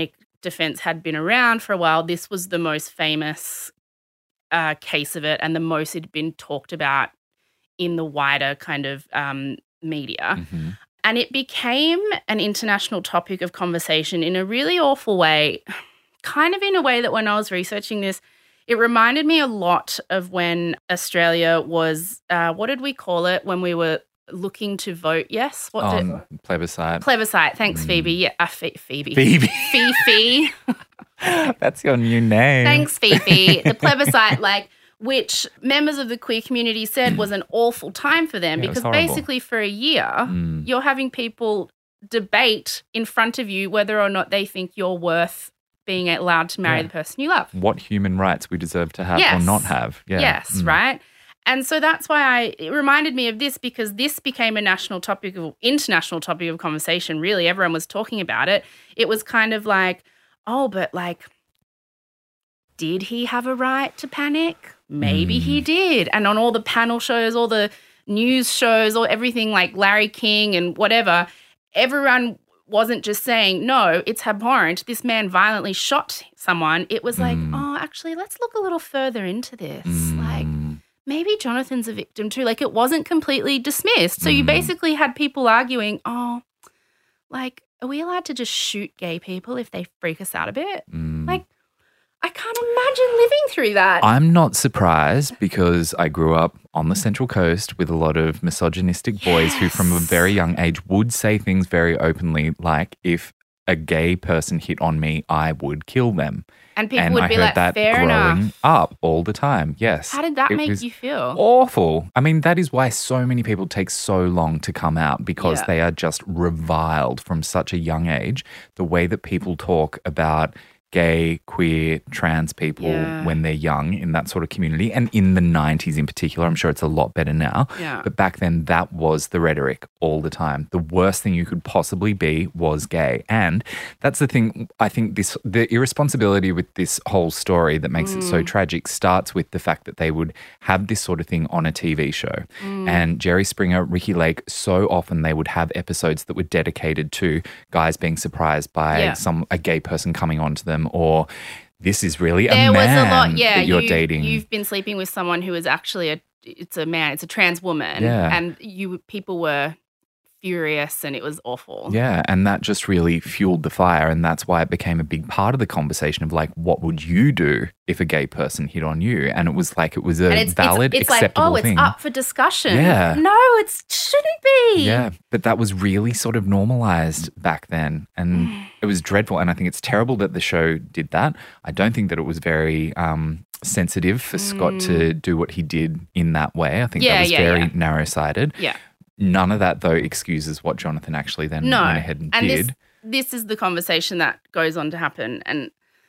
defense had been around for a while, this was the most famous uh, case of it and the most it had been talked about in the wider kind of um, media. Mm-hmm. And it became an international topic of conversation in a really awful way, kind of in a way that when I was researching this, it reminded me a lot of when Australia was, uh, what did we call it when we were looking to vote yes? What Oh, did, plebiscite. plebiscite. Thanks, Mm. Phoebe. Yeah, uh, Phe- Phoebe. Phoebe. Fifi. That's your new name. Thanks, Fifi. The plebiscite, like, which members of the queer community said was an awful time for them Yeah, it was because horrible. basically for a year, Mm. you're having people debate in front of you whether or not they think you're worth being allowed to marry Yeah. the person you love. What human rights we deserve to have or Yes. not have. Yeah. Yes, Mm. right? And so that's why I, it reminded me of this because this became a national topic of, international topic of conversation, really. Everyone was talking about it. It was kind of like, oh, but like, did he have a right to panic? Maybe he Mm. did. And on all the panel shows, all the news shows, or everything like Larry King and whatever, everyone wasn't just saying, no, it's abhorrent. This man violently shot someone. It was like, Mm. oh, actually, let's look a little further into this. Mm. Like, maybe Jonathan's a victim too. Like, it wasn't completely dismissed. So you Mm. basically had people arguing, oh, like, are we allowed to just shoot gay people if they freak us out a bit? Mm. Like, I can't imagine living through that. I'm not surprised because I grew up on the Central Coast with a lot of misogynistic boys who from a Yes. very young age would say things very openly like, if a gay person hit on me, I would kill them. and people and would I be heard like, that fair growing enough. up all the time. Yes. How did that It make was you feel? Awful. I mean, that is why so many people take so long to come out because Yeah. they are just reviled from such a young age. The way that people talk about gay, queer, trans people Yeah. when they're young in that sort of community, and in the nineties in particular. I'm sure it's a lot better now. Yeah. But back then, that was the rhetoric all the time. The worst thing you could possibly be was gay. And that's the thing, I think this the irresponsibility with this whole story that makes it so tragic starts with the fact that they would have this sort of thing on a T V show. And Jerry Springer, Ricky Lake, so often they would have episodes that were dedicated to guys being surprised by Yeah. some a gay person coming onto them, or this is really a There was man a lot, yeah. that you're you, dating. You've been sleeping with someone who is actually a, it's a man, it's a trans woman. Yeah. And you people were furious and it was awful. Yeah, and that just really fueled the fire, and that's why it became a big part of the conversation of like, what would you do if a gay person hit on you? And it was like it was a And it's, valid, it's, it's like, acceptable oh, thing. it's up for discussion. Yeah. No, it shouldn't be. Yeah, but that was really sort of normalized back then, and it was dreadful. And I think it's terrible that the show did that. I don't think that it was very um, sensitive for Scott to do what he did in that way. I think Mm. Yeah, that was yeah, very yeah. narrow-sided. Yeah. None of that, though, excuses what Jonathan actually then No. went ahead and, and did. this this is the conversation that goes on to happen. And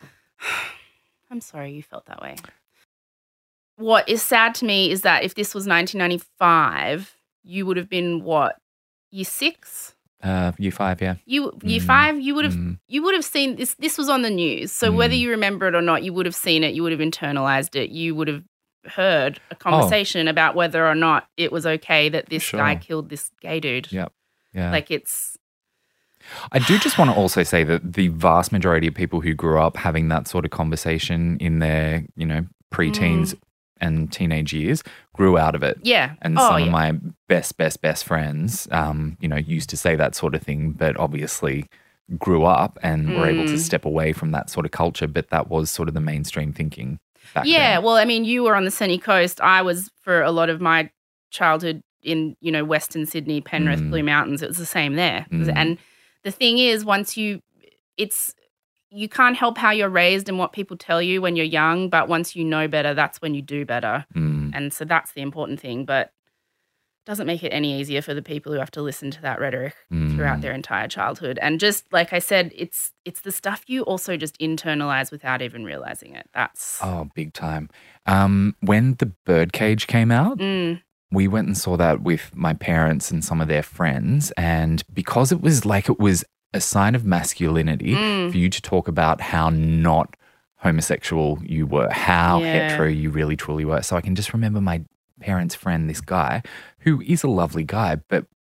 I'm sorry you felt that way. What is sad to me is that if this was nineteen ninety-five, you would have been what, year six? Uh, year five, yeah. You year Mm. five, you would have Mm. you would have seen this. This was on the news, so whether Mm. you remember it or not, you would have seen it. You would have internalized it. You would have heard a conversation about whether or not it was okay that this Sure. guy killed this gay dude. Yep. Yeah. Like it's I do just want to also say that the vast majority of people who grew up having that sort of conversation in their, you know, preteens Mm. and teenage years grew out of it. yeah. And oh, some yeah. of my best, best, best friends, um, you know, used to say that sort of thing, but obviously grew up and were able to Mm. step away from that sort of culture. But that was sort of the mainstream thinking back Yeah, then. well, I mean, you were on the sunny coast. I was for a lot of my childhood in, you know, Western Sydney, Penrith, Mm. Blue Mountains. It was the same there. Mm. And the thing is, once you, it's, you can't help how you're raised and what people tell you when you're young, but once you know better, that's when you do better. Mm. And so that's the important thing, but it doesn't make it any easier for the people who have to listen to that rhetoric throughout Mm. their entire childhood. And just like I said, it's it's the stuff you also just internalize without even realizing it. That's Oh, big time. Um, when The Birdcage came out, Mm. we went and saw that with my parents and some of their friends. And because it was like it was a sign of masculinity Mm. for you to talk about how not homosexual you were, how Yeah. hetero you really truly were. So I can just remember my parents' friend, this guy, who is a lovely guy, but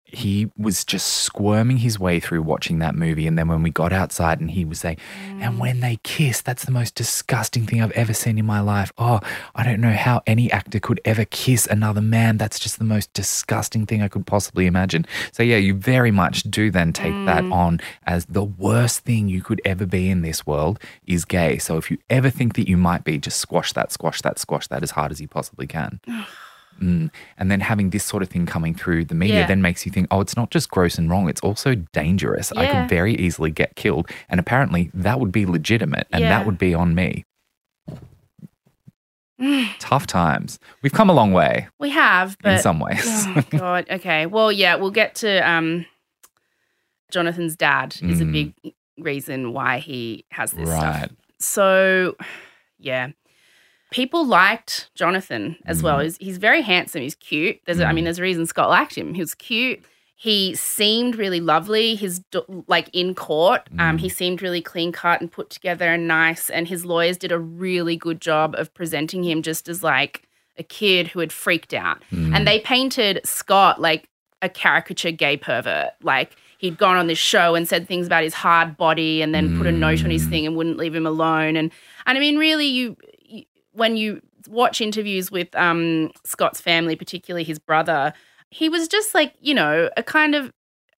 he was just squirming his way through watching that movie. And then when we got outside and he was saying, mm. and when they kiss, that's the most disgusting thing I've ever seen in my life. Oh, I don't know how any actor could ever kiss another man. That's just the most disgusting thing I could possibly imagine. So yeah, you very much do then take mm. that on as the worst thing you could ever be in this world is gay. So if you ever think that you might be, just squash that, squash that, squash that as hard as you possibly can. Mm. And then having this sort of thing coming through the media yeah. then makes you think, oh, it's not just gross and wrong, it's also dangerous. Yeah. I could very easily get killed. And apparently that would be legitimate and yeah. that would be on me. Tough times. We've come a long way. We have, but in some ways. Oh, God. Okay. Well, yeah, we'll get to um, Jonathan's dad is mm. a big reason why he has this right. stuff. So, yeah. People liked Jonathan as mm. well. He's, he's very handsome. He's cute. There's, mm. I mean, there's a reason Scott liked him. He was cute. He seemed really lovely. His like in court, mm. um, he seemed really clean cut and put together and nice. And his lawyers did a really good job of presenting him just as like a kid who had freaked out. Mm. And they painted Scott like a caricature gay pervert. Like he'd gone on this show and said things about his hard body and then mm. put a note on his thing and wouldn't leave him alone. And and I mean, really, you. When you watch interviews with um, Scott's family, particularly his brother, he was just like, you know, a kind of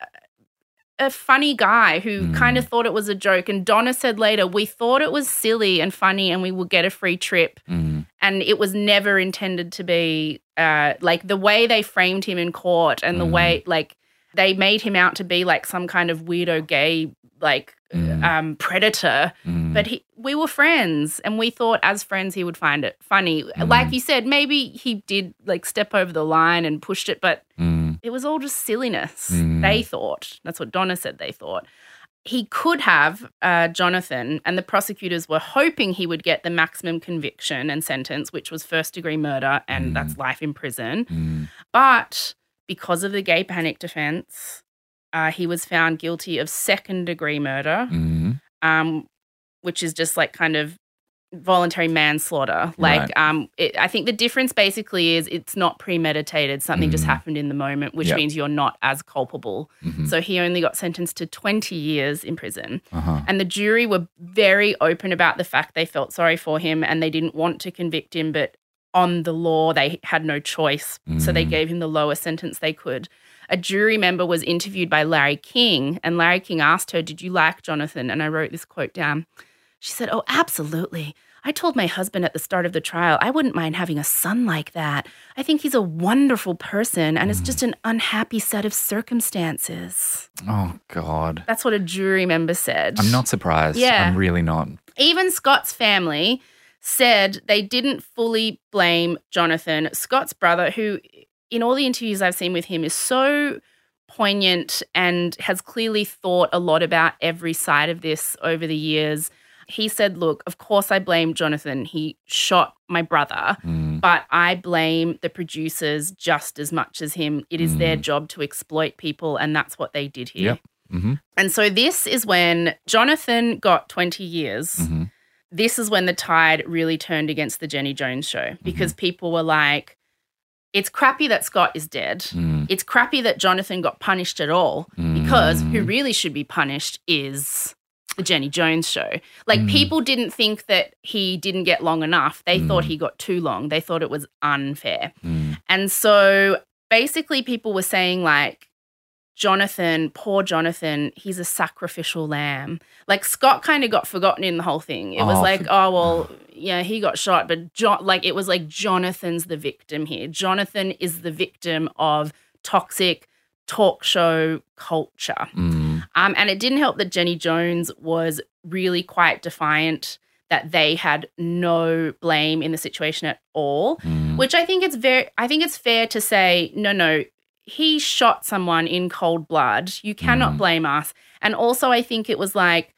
a funny guy who mm. kind of thought it was a joke. And Donna said later, we thought it was silly and funny and we would get a free trip. Mm. And it was never intended to be uh, like the way they framed him in court and mm. the way like they made him out to be like some kind of weirdo gay like mm. um, predator. Mm. But he, we were friends and we thought as friends he would find it funny. Mm. Like you said, maybe he did like step over the line and pushed it, but mm. it was all just silliness, mm. they thought. That's what Donna said they thought. He could have, uh, Jonathan, and the prosecutors were hoping he would get the maximum conviction and sentence, which was first-degree murder, and mm. that's life in prison. Mm. But because of the gay panic defense, uh, he was found guilty of second-degree murder, mm. um, which is just like kind of voluntary manslaughter. Like, right. um, it, I think the difference basically is it's not premeditated. Something mm. just happened in the moment, which yep. means you're not as culpable. Mm-hmm. So he only got sentenced to twenty years in prison. Uh-huh. And the jury were very open about the fact they felt sorry for him and they didn't want to convict him, but on the law they had no choice. Mm. So they gave him the lowest sentence they could. A jury member was interviewed by Larry King, and Larry King asked her, "Did you like Jonathan?" And I wrote this quote down. She said, "Oh, absolutely. I told my husband at the start of the trial I wouldn't mind having a son like that. I think he's a wonderful person and mm. it's just an unhappy set of circumstances." Oh, God. That's what a jury member said. I'm not surprised. Yeah. I'm really not. Even Scott's family said they didn't fully blame Jonathan. Scott's brother, who in all the interviews I've seen with him is so poignant and has clearly thought a lot about every side of this over the years. He said, look, of course I blame Jonathan. He shot my brother, mm. but I blame the producers just as much as him. It is mm. their job to exploit people, and that's what they did here. Yep. Mm-hmm. And so this is when Jonathan got twenty years. Mm-hmm. This is when the tide really turned against the Jenny Jones show because mm-hmm. people were like, it's crappy that Scott is dead. Mm. It's crappy that Jonathan got punished at all mm. because who really should be punished is the Jenny Jones show. Like mm. people didn't think that he didn't get long enough. They mm. thought he got too long. They thought it was unfair. Mm. And so basically people were saying like, Jonathan, poor Jonathan, he's a sacrificial lamb. Like Scott kind of got forgotten in the whole thing. It was oh, like, for- oh, well, yeah, he got shot, but jo- like it was like Jonathan's the victim here. Jonathan is the victim of toxic talk show culture. Mm. Um, and it didn't help that Jenny Jones was really quite defiant that they had no blame in the situation at all, mm. which I think it's very, I think it's fair to say, no, no, he shot someone in cold blood. You cannot mm. blame us. And also I think it was like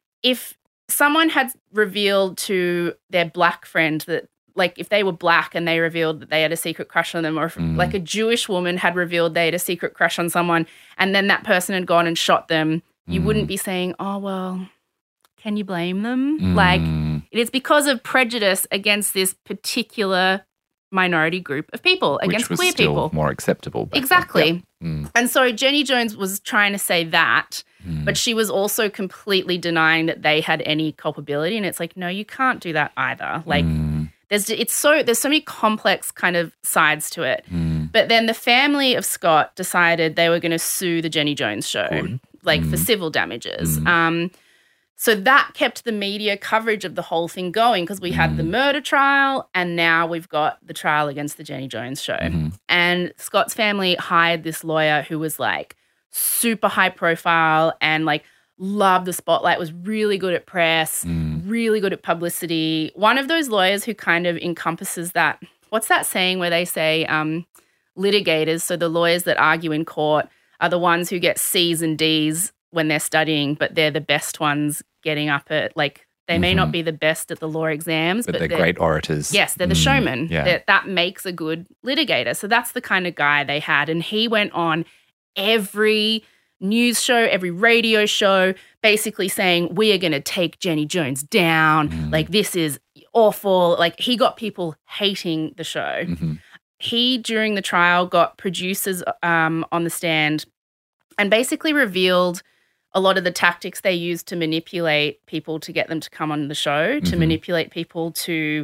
if someone had revealed to their black friend that like if they were black and they revealed that they had a secret crush on them or if, mm. like a Jewish woman had revealed they had a secret crush on someone and then that person had gone and shot them, you mm. wouldn't be saying, oh, well, can you blame them? Mm. Like it is because of prejudice against this particular minority group of people, against Which was queer still people. more acceptable. back then. Exactly. Yep. Mm. And so Jenny Jones was trying to say that, Mm. but she was also completely denying that they had any culpability. And it's like, no, you can't do that either. Like, Mm. there's it's so there's so many complex kind of sides to it. Mm. But then the family of Scott decided they were going to sue the Jenny Jones show, Good. like for Mm. civil damages. Mm. Um, so that kept the media coverage of the whole thing going because we had the murder trial and now we've got the trial against the Jenny Jones show. Mhm. And Scott's family hired this lawyer who was like super high profile and like loved the spotlight, was really good at press, Mm. really good at publicity. One of those lawyers who kind of encompasses that, what's that saying where they say um, litigators, so the lawyers that argue in court, are the ones who get C's and D's when they're studying, but they're the best ones getting up at, like, they may not be the best at the law exams, But, but, they're, great orators. Yes, they're the Mm. showman. Yeah. That, that makes a good litigator. So that's the kind of guy they had. And he went on every news show, every radio show, basically saying, we are going to take Jenny Jones down. Mm. Like, this is awful. Like, he got people hating the show. Mhm. He, during the trial, got producers um, on the stand and basically revealed a lot of the tactics they used to manipulate people to get them to come on the show, to Mhm. manipulate people to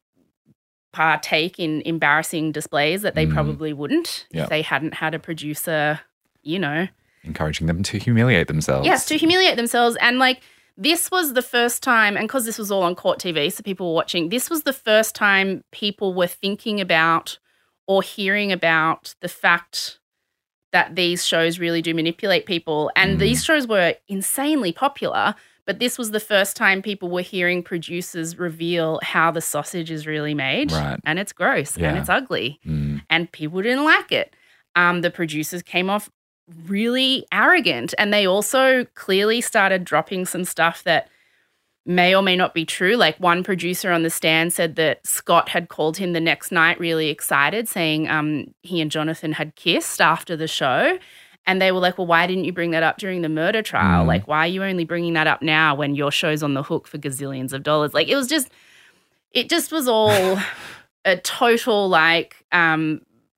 partake in embarrassing displays that they Mm. probably wouldn't Yep. if they hadn't had a producer, you know. Encouraging them to humiliate themselves. Yes, to humiliate themselves. And like, this was the first time, and because this was all on court T V, so people were watching, this was the first time people were thinking about or hearing about the fact that these shows really do manipulate people. And Mm. these shows were insanely popular, but this was the first time people were hearing producers reveal how the sausage is really made. Right. And it's gross and Yeah. it's ugly. Mm. And people didn't like it. Um, the producers came off really arrogant, and they also clearly started dropping some stuff that may or may not be true. Like, one producer on the stand said that Scott had called him the next night really excited, saying um, he and Jonathan had kissed after the show. And they were like, well, why didn't you bring that up during the murder trial? Mm. Like, why are you only bringing that up now when your show's on the hook for gazillions of dollars? Like, it was just, it just was all a total, like, um,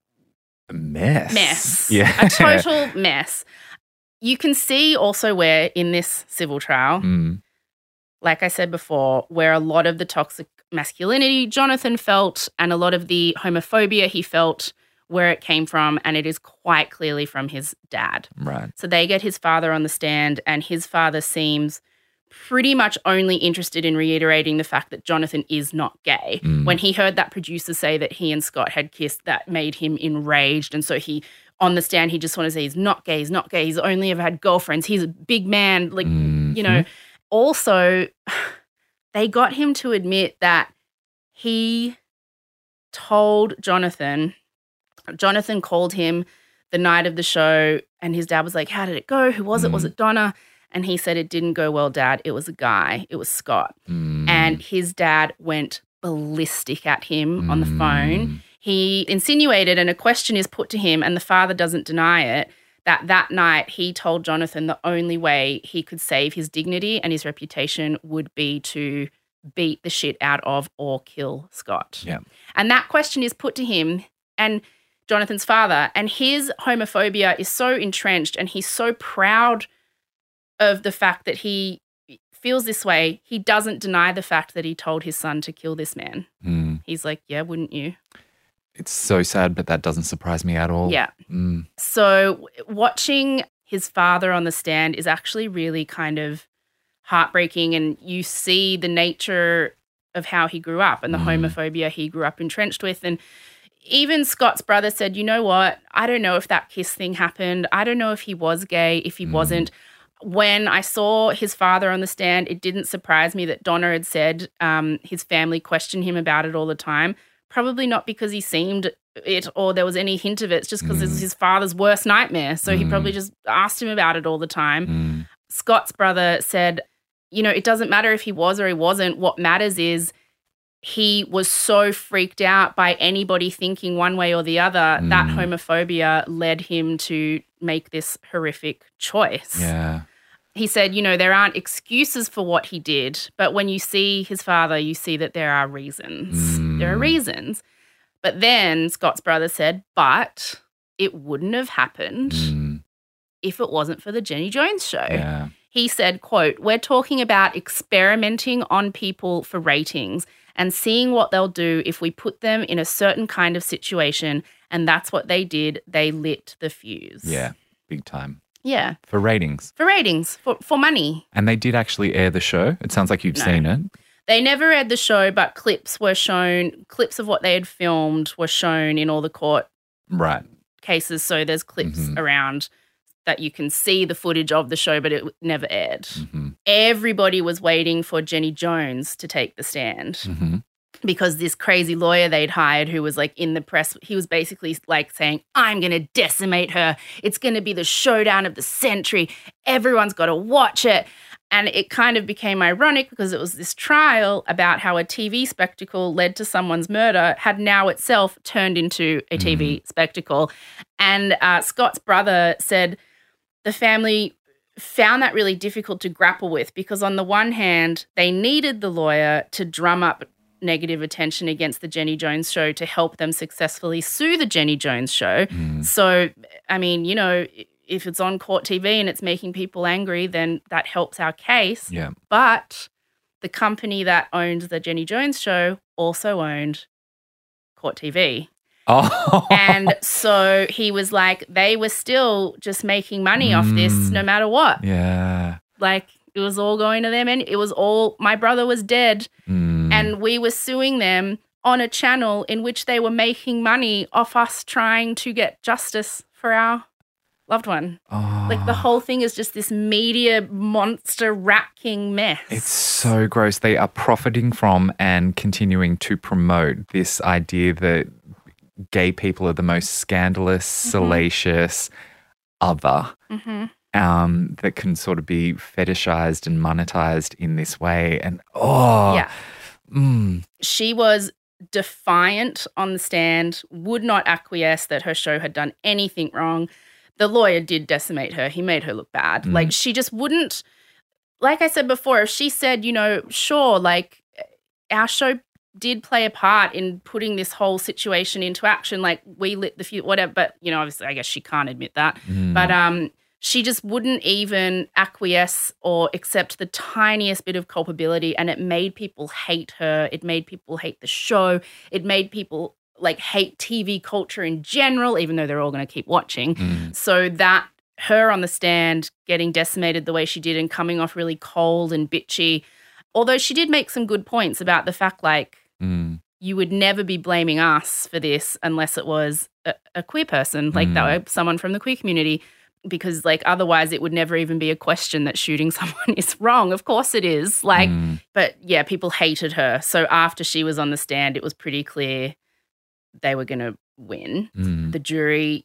A mess. mess. Yeah. A total mess. You can see also where in this civil trial, Mm. like I said before, where a lot of the toxic masculinity Jonathan felt and a lot of the homophobia he felt, where it came from, and it is quite clearly from his dad. Right. So they get his father on the stand, and his father seems pretty much only interested in reiterating the fact that Jonathan is not gay. Mm. When he heard that producer say that he and Scott had kissed, that made him enraged. And so he, on the stand, he just wanted to say he's not gay, he's not gay, he's only ever had girlfriends, he's a big man, like, Mhm. you know. Also, they got him to admit that he told Jonathan, Jonathan called him the night of the show, and his dad was like, how did it go? Who was it? Was Mm. it Donna? And he said, it didn't go well, Dad. It was a guy. It was Scott. Mm. And his dad went ballistic at him on the phone. Mm. He insinuated, and a question is put to him, and the father doesn't deny it, that that night he told Jonathan the only way he could save his dignity and his reputation would be to beat the shit out of or kill Scott. Yeah. And that question is put to him and Jonathan's father, and his homophobia is so entrenched, and he's so proud of the fact that he feels this way. He doesn't deny the fact that he told his son to kill this man. Mm. He's like, yeah, wouldn't you? It's so sad, but that doesn't surprise me at all. Yeah. Mm. So w- watching his father on the stand is actually really kind of heartbreaking, and you see the nature of how he grew up and the Mm. homophobia he grew up entrenched with. And even Scott's brother said, you know what, I don't know if that kiss thing happened. I don't know if he was gay, if he Mm. wasn't. When I saw his father on the stand, it didn't surprise me that Donna had said um, his family questioned him about it all the time. Probably not because he seemed it or there was any hint of it. It's just because Mm. it was his father's worst nightmare. So he Mm. probably just asked him about it all the time. Mm. Scott's brother said, you know, it doesn't matter if he was or he wasn't. What matters is he was so freaked out by anybody thinking one way or the other that Mm. homophobia led him to make this horrific choice. Yeah. He said, you know, there aren't excuses for what he did, but when you see his father, you see that there are reasons. Mm. There are reasons. But then Scott's brother said, but it wouldn't have happened Mm, if it wasn't for the Jenny Jones show. yeah. He said, quote, we're talking about experimenting on people for ratings and seeing what they'll do if we put them in a certain kind of situation. And that's what they did. They lit the fuse. Yeah. Big time. Yeah. For ratings. For ratings, for, for money. And they did actually air the show. It sounds like you've No. seen it. They never aired the show, but clips were shown, clips of what they had filmed were shown in all the court Right. cases. So there's clips Mhm. around that you can see the footage of the show, but it never aired. hmm Everybody was waiting for Jenny Jones to take the stand hmm because this crazy lawyer they'd hired who was like in the press, he was basically like saying, I'm going to decimate her. It's going to be the showdown of the century. Everyone's got to watch it. And it kind of became ironic because it was this trial about how a T V spectacle led to someone's murder had now itself turned into a T V spectacle. And uh, Scott's brother said the family found that really difficult to grapple with because on the one hand, they needed the lawyer to drum up negative attention against the Jenny Jones show to help them successfully sue the Jenny Jones show. Mm. So, I mean, you know, if it's on court T V and it's making people angry, then that helps our case. Yeah. But the company that owned the Jenny Jones show also owned Court T V. Oh. And so he was like, they were still just making money off this Mm. no matter what. Yeah. Like, it was all going to them and it was all, my brother was dead Mm. and we were suing them on a channel in which they were making money off us trying to get justice for our loved one. Oh. Like the whole thing is just this media monster rat king mess. It's so gross. They are profiting from and continuing to promote this idea that gay people are the most scandalous, salacious other Mhm. um, that can sort of be fetishized and monetized in this way. And oh, Yeah. mm, She was defiant on the stand, would not acquiesce that her show had done anything wrong. The lawyer did decimate her. He made her look bad. Mhm. Like, she just wouldn't, like I said before, if she said, you know, sure, like, our show did play a part in putting this whole situation into action, like, we lit the fuse, whatever, but, you know, obviously, I guess she can't admit that. mm. But um, she just wouldn't even acquiesce or accept the tiniest bit of culpability, and it made people hate her. It made people hate the show. It made people like hate T V culture in general, even though they're all going to keep watching. Mm. So that her on the stand getting decimated the way she did and coming off really cold and bitchy, although she did make some good points about the fact like Mm. you would never be blaming us for this unless it was a, a queer person, like Mm. that, or someone from the queer community, because like otherwise it would never even be a question that shooting someone is wrong. Of course it is. Like, Mm. but yeah, people hated her. So after she was on the stand, it was pretty clear they were going to win. Mm. The jury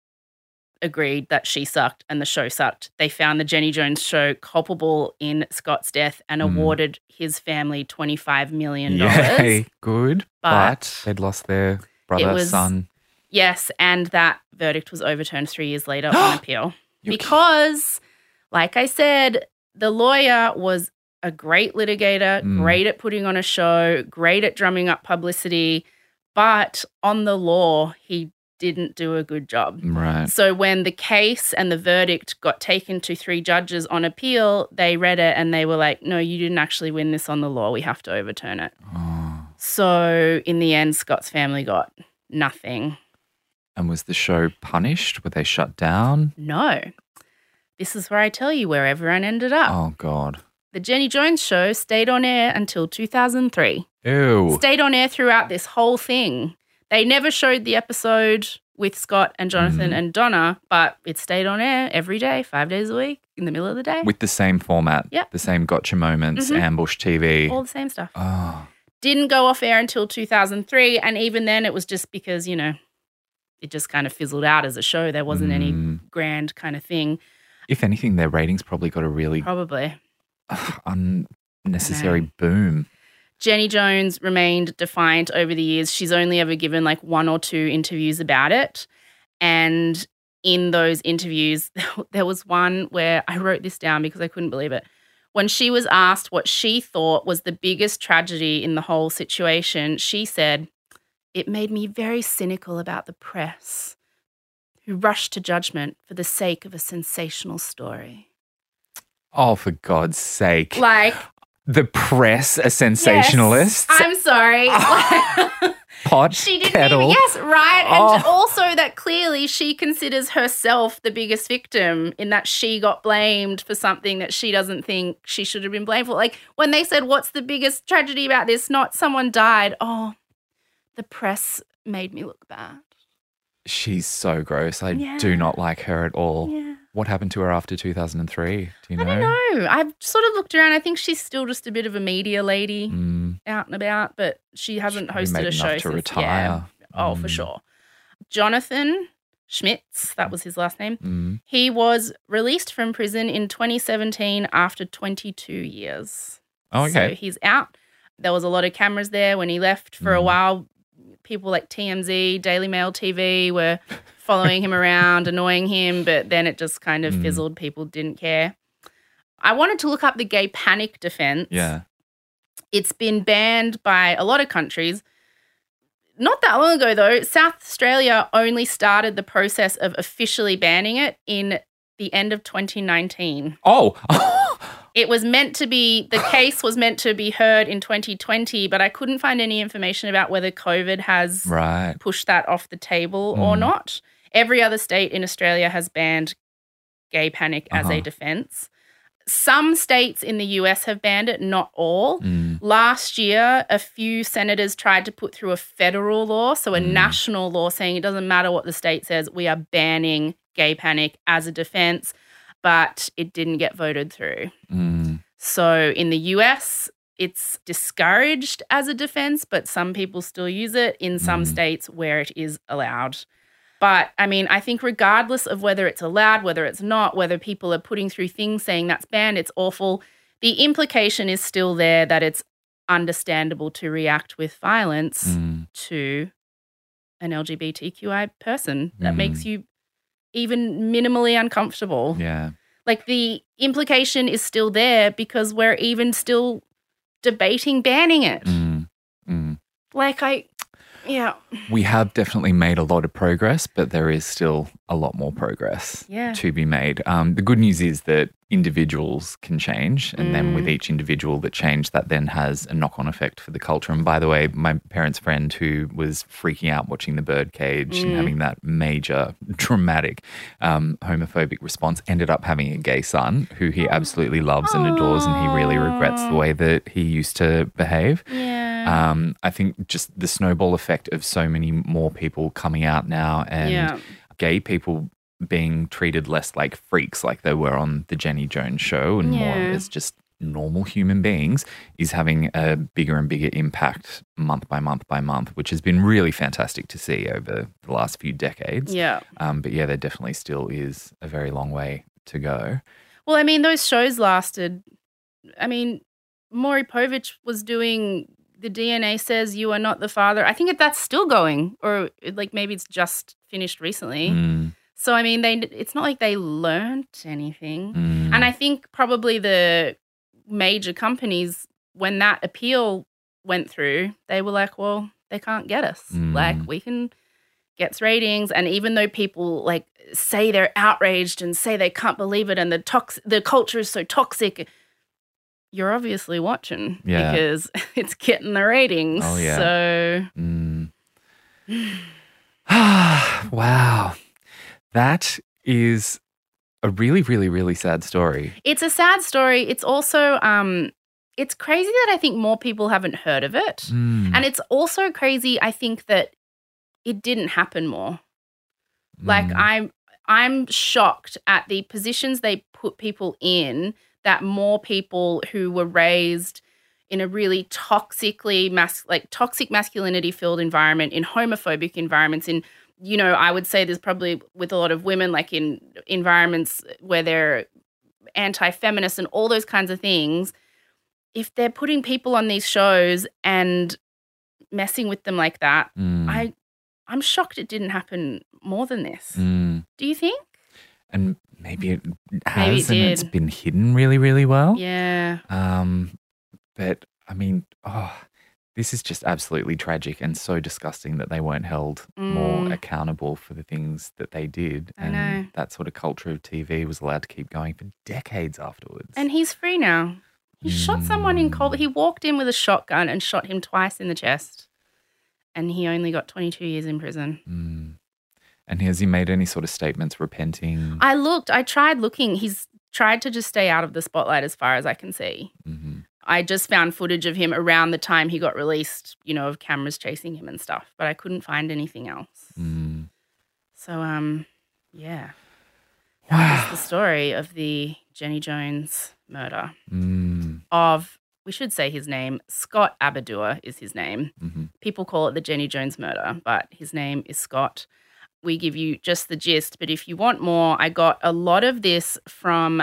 agreed that she sucked and the show sucked. They found the Jenny Jones show culpable in Scott's death and Mm. awarded his family twenty-five million dollars. Yay, good. But, But they'd lost their brother, was- son. Yes, and that verdict was overturned three years later on appeal. You're Because, like I said, the lawyer was a great litigator, Mm. great at putting on a show, great at drumming up publicity, but on the law, he didn't do a good job. Right. So when the case and the verdict got taken to three judges on appeal, they read it and they were like, no, you didn't actually win this on the law. We have to overturn it. Oh. So in the end, Scott's family got nothing. And was the show punished? Were they shut down? No. This is where I tell you where everyone ended up. Oh, God. The Jenny Jones show stayed on air until two thousand three. Ew. Stayed on air throughout this whole thing. They never showed the episode with Scott and Jonathan Mhm. and Donna, but it stayed on air every day, five days a week, in the middle of the day. With the same format. Yep. The same gotcha moments, Mhm. ambush T V. All the same stuff. Oh. Didn't go off air until two thousand three, and even then it was just because, you know, it just kind of fizzled out as a show. There wasn't any Mm. grand kind of thing, If anything, their ratings probably got a really probably. unnecessary boom. Jenny Jones remained defiant over the years. She's only ever given like one or two interviews about it. And in those interviews, there was one where I wrote this down because I couldn't believe it. When she was asked what she thought was the biggest tragedy in the whole situation, she said, It made me very cynical about the press, who rushed to judgment for the sake of a sensational story. Oh, for God's sake. Like, the press, a sensationalist. yes, I'm sorry. Pot, She didn't kettle. even, yes, right. And Oh. also that clearly she considers herself the biggest victim in that she got blamed for something that she doesn't think she should have been blamed for. Like when they said, what's the biggest tragedy about this? Not someone died. Oh, the press made me look bad. She's so gross. I Yeah. do not like her at all. Yeah. What happened to her after two thousand three? Do you know? I don't know. I've sort of looked around. I think she's still just a bit of a media lady Mm, out and about, but she hasn't probably hosted made a enough show to since. retire. Yeah. Oh, for Mm. sure. Jonathan Schmitz, that was his last name. Mm. He was released from prison in twenty seventeen after twenty-two years. Oh, okay. So he's out. There was a lot of cameras there when he left for a Mm. while. People like T M Z, Daily Mail T V were following him around, annoying him, but then it just kind of Mm. fizzled. People didn't care. I wanted to look up the gay panic defense. Yeah. It's been banned by a lot of countries. Not that long ago, though, South Australia only started the process of officially banning it in the end of twenty nineteen. Oh. It was meant to be, the case was meant to be heard in twenty twenty, but I couldn't find any information about whether COVID has Right. pushed that off the table or Mm. not. Every other state in Australia has banned gay panic as Uh-huh. a defense. Some states in the U S have banned it, not all. Mm. Last year, a few senators tried to put through a federal law, so a Mm. national law saying it doesn't matter what the state says, we are banning gay panic as a defense, but it didn't get voted through. Mm. So in the U S, it's discouraged as a defense, but some people still use it in some Mm. states where it is allowed. But, I mean, I think regardless of whether it's allowed, whether it's not, whether people are putting through things saying that's banned, it's awful, the implication is still there that it's understandable to react with violence Mm. to an L G B T Q I person. That Mm. makes you even minimally uncomfortable. Yeah. Like the implication is still there because we're even still debating banning it. Mm. Mm. Like I, yeah. We have definitely made a lot of progress, but there is still a lot more progress Yeah. to be made. Um, the good news is that individuals can change, and then with Mm. each individual that changed, that then has a knock-on effect for the culture. And by the way, my parents' friend who was freaking out watching the birdcage and Mm. having that major, dramatic, um, homophobic response ended up having a gay son who he absolutely loves and adores, and he really regrets the way that he used to behave. Yeah. Um, I think just the snowball effect of so many more people coming out now and Yeah. gay people being treated less like freaks like they were on the Jenny Jones show and more Yeah. as just normal human beings is having a bigger and bigger impact month by month by month, which has been really fantastic to see over the last few decades. Yeah. Um, but yeah, there definitely still is a very long way to go. Well, I mean, those shows lasted. I mean, Maury Povich was doing The D N A Says You Are Not the Father. I think that's still going, or like maybe it's just finished recently. Mm, So, I mean, they it's not like they learnt anything. mm, And I think probably the major companies, when that appeal went through, they were like, well, they can't get us. Mm. Like, we can get ratings. And even though people like say they're outraged and say they can't believe it and the tox- the culture is so toxic, you're obviously watching Yeah. because it's getting the ratings. Oh, yeah. So, Mm. Wow. That is a really, really, really sad story. it's a sad story. It's also, um, it's crazy that I think more people haven't heard of it. Mm, And it's also crazy, I think, that it didn't happen more. Like mm, I'm I'm shocked at the positions they put people in, that more people who were raised in a really toxically mas- like toxic masculinity filled environment, in homophobic environments, in, you know, I would say there's probably with a lot of women, like in environments where they're anti-feminist and all those kinds of things. If they're putting people on these shows and messing with them like that, mm, I I'm shocked it didn't happen more than this. mm. Do you think? And maybe it has, Maybe it and it's did. been hidden really, really well. Yeah. Um, but I mean, oh, This is just absolutely tragic and so disgusting that they weren't held more accountable for the things that they did. I and know. that sort of culture of T V was allowed to keep going for decades afterwards. And he's free now. He shot someone in cold. He walked in with a shotgun and shot him twice in the chest. And he only got twenty-two years in prison. Mm. And has he made any sort of statements repenting? I looked. I tried looking. He's tried to just stay out of the spotlight as far as I can see. Mm-hmm. I just found footage of him around the time he got released, you know, of cameras chasing him and stuff. But I couldn't find anything else. Mm. So, um, yeah. That was the story of the Jenny Jones murder Mm. of, we should say his name, Scott Aberdour is his name. Mm-hmm. People call it the Jenny Jones murder, but his name is Scott. We give you just the gist, but if you want more, I got a lot of this from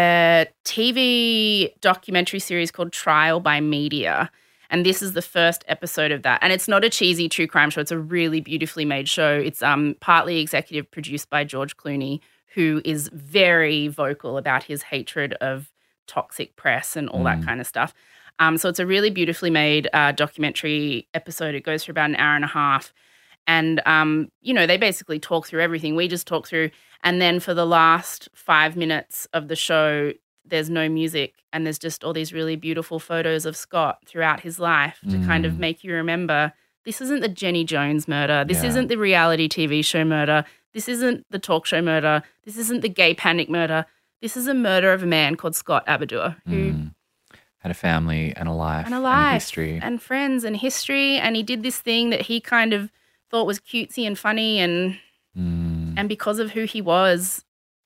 a T V documentary series called Trial by Media, and this is the first episode of that. And it's not a cheesy true crime show. It's a really beautifully made show. It's um partly executive produced by George Clooney, who is very vocal about his hatred of toxic press and all that kind of stuff. Um, so it's a really beautifully made uh, documentary episode. It goes for about an hour and a half. And, um, you know, they basically talk through everything. We just talk through. And then for the last five minutes of the show, there's no music and there's just all these really beautiful photos of Scott throughout his life to Mm. kind of make you remember this isn't the Jenny Jones murder. This Yeah. isn't the reality T V show murder. This isn't the talk show murder. This isn't the gay panic murder. This is a murder of a man called Scott Aberdour who Mm. Had a family and a life and a life history. and friends and history. And he did this thing that he kind of thought was cutesy and funny, and Mm. and because of who he was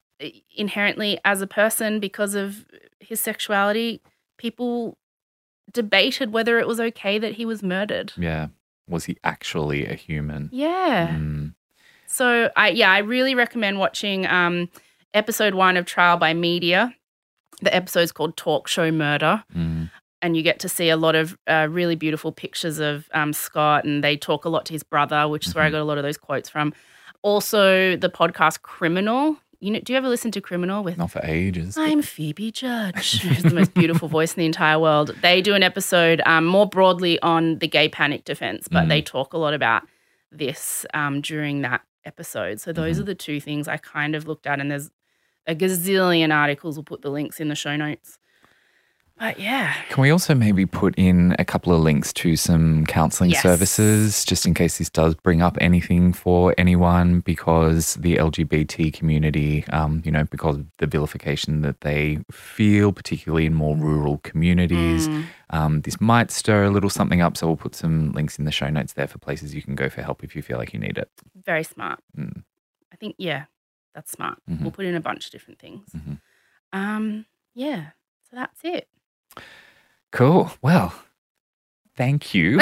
inherently as a person, because of his sexuality, people debated whether it was okay that he was murdered. Yeah. Was he actually a human? Yeah. Mm. So I yeah, I really recommend watching um, episode one of Trial by Media. The episode's called Talk Show Murder. Mm. And you get to see a lot of uh, really beautiful pictures of um, Scott, and they talk a lot to his brother, which is where I got a lot of those quotes from. Also, the podcast Criminal. You know, do you ever listen to Criminal with Not for ages. I'm Phoebe Judge, who's the most beautiful voice in the entire world. They do an episode um, more broadly on the gay panic defense, but Mm. they talk a lot about this um, during that episode. So those Mhm. are the two things I kind of looked at, and there's a gazillion articles. We'll put the links in the show notes. But yeah. Can we also maybe put in a couple of links to some counselling Yes. services, just in case this does bring up anything for anyone, because the L G B T community, um, you know, because of the vilification that they feel, particularly in more rural communities, Mm. um, this might stir a little something up. So we'll put some links in the show notes there for places you can go for help if you feel like you need it. Very smart. Mm. I think, yeah, that's smart. Mhm. We'll put in a bunch of different things. Mhm. Um, yeah, so that's it. Cool. Well, thank you.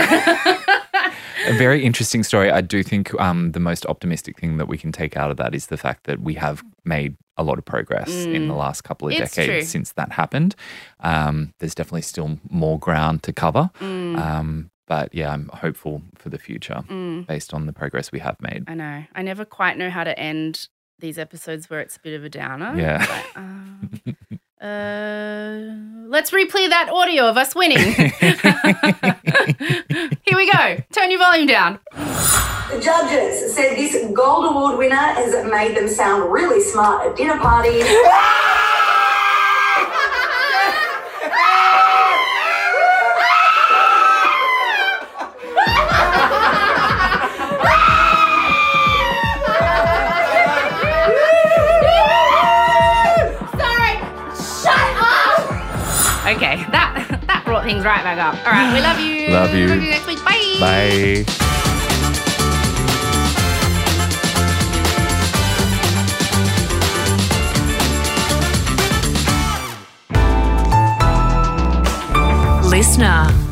A very interesting story. I do think um, the most optimistic thing that we can take out of that is the fact that we have made a lot of progress in the last couple of It's decades true. since that happened. Um, there's definitely still more ground to cover. Mm, Um, but yeah, I'm hopeful for the future mm. based on the progress we have made. I know. I never quite know how to end these episodes where it's a bit of a downer. Yeah. Like, um, uh, let's replay that audio of us winning. Here we go. Turn your volume down. The judges said this Gold Award winner has made them sound really smart at dinner parties. Sorry. Shut up. Okay, that that brought things right back up. All right, we love you. Love you. Love you next week. Bye. Bye. Listener.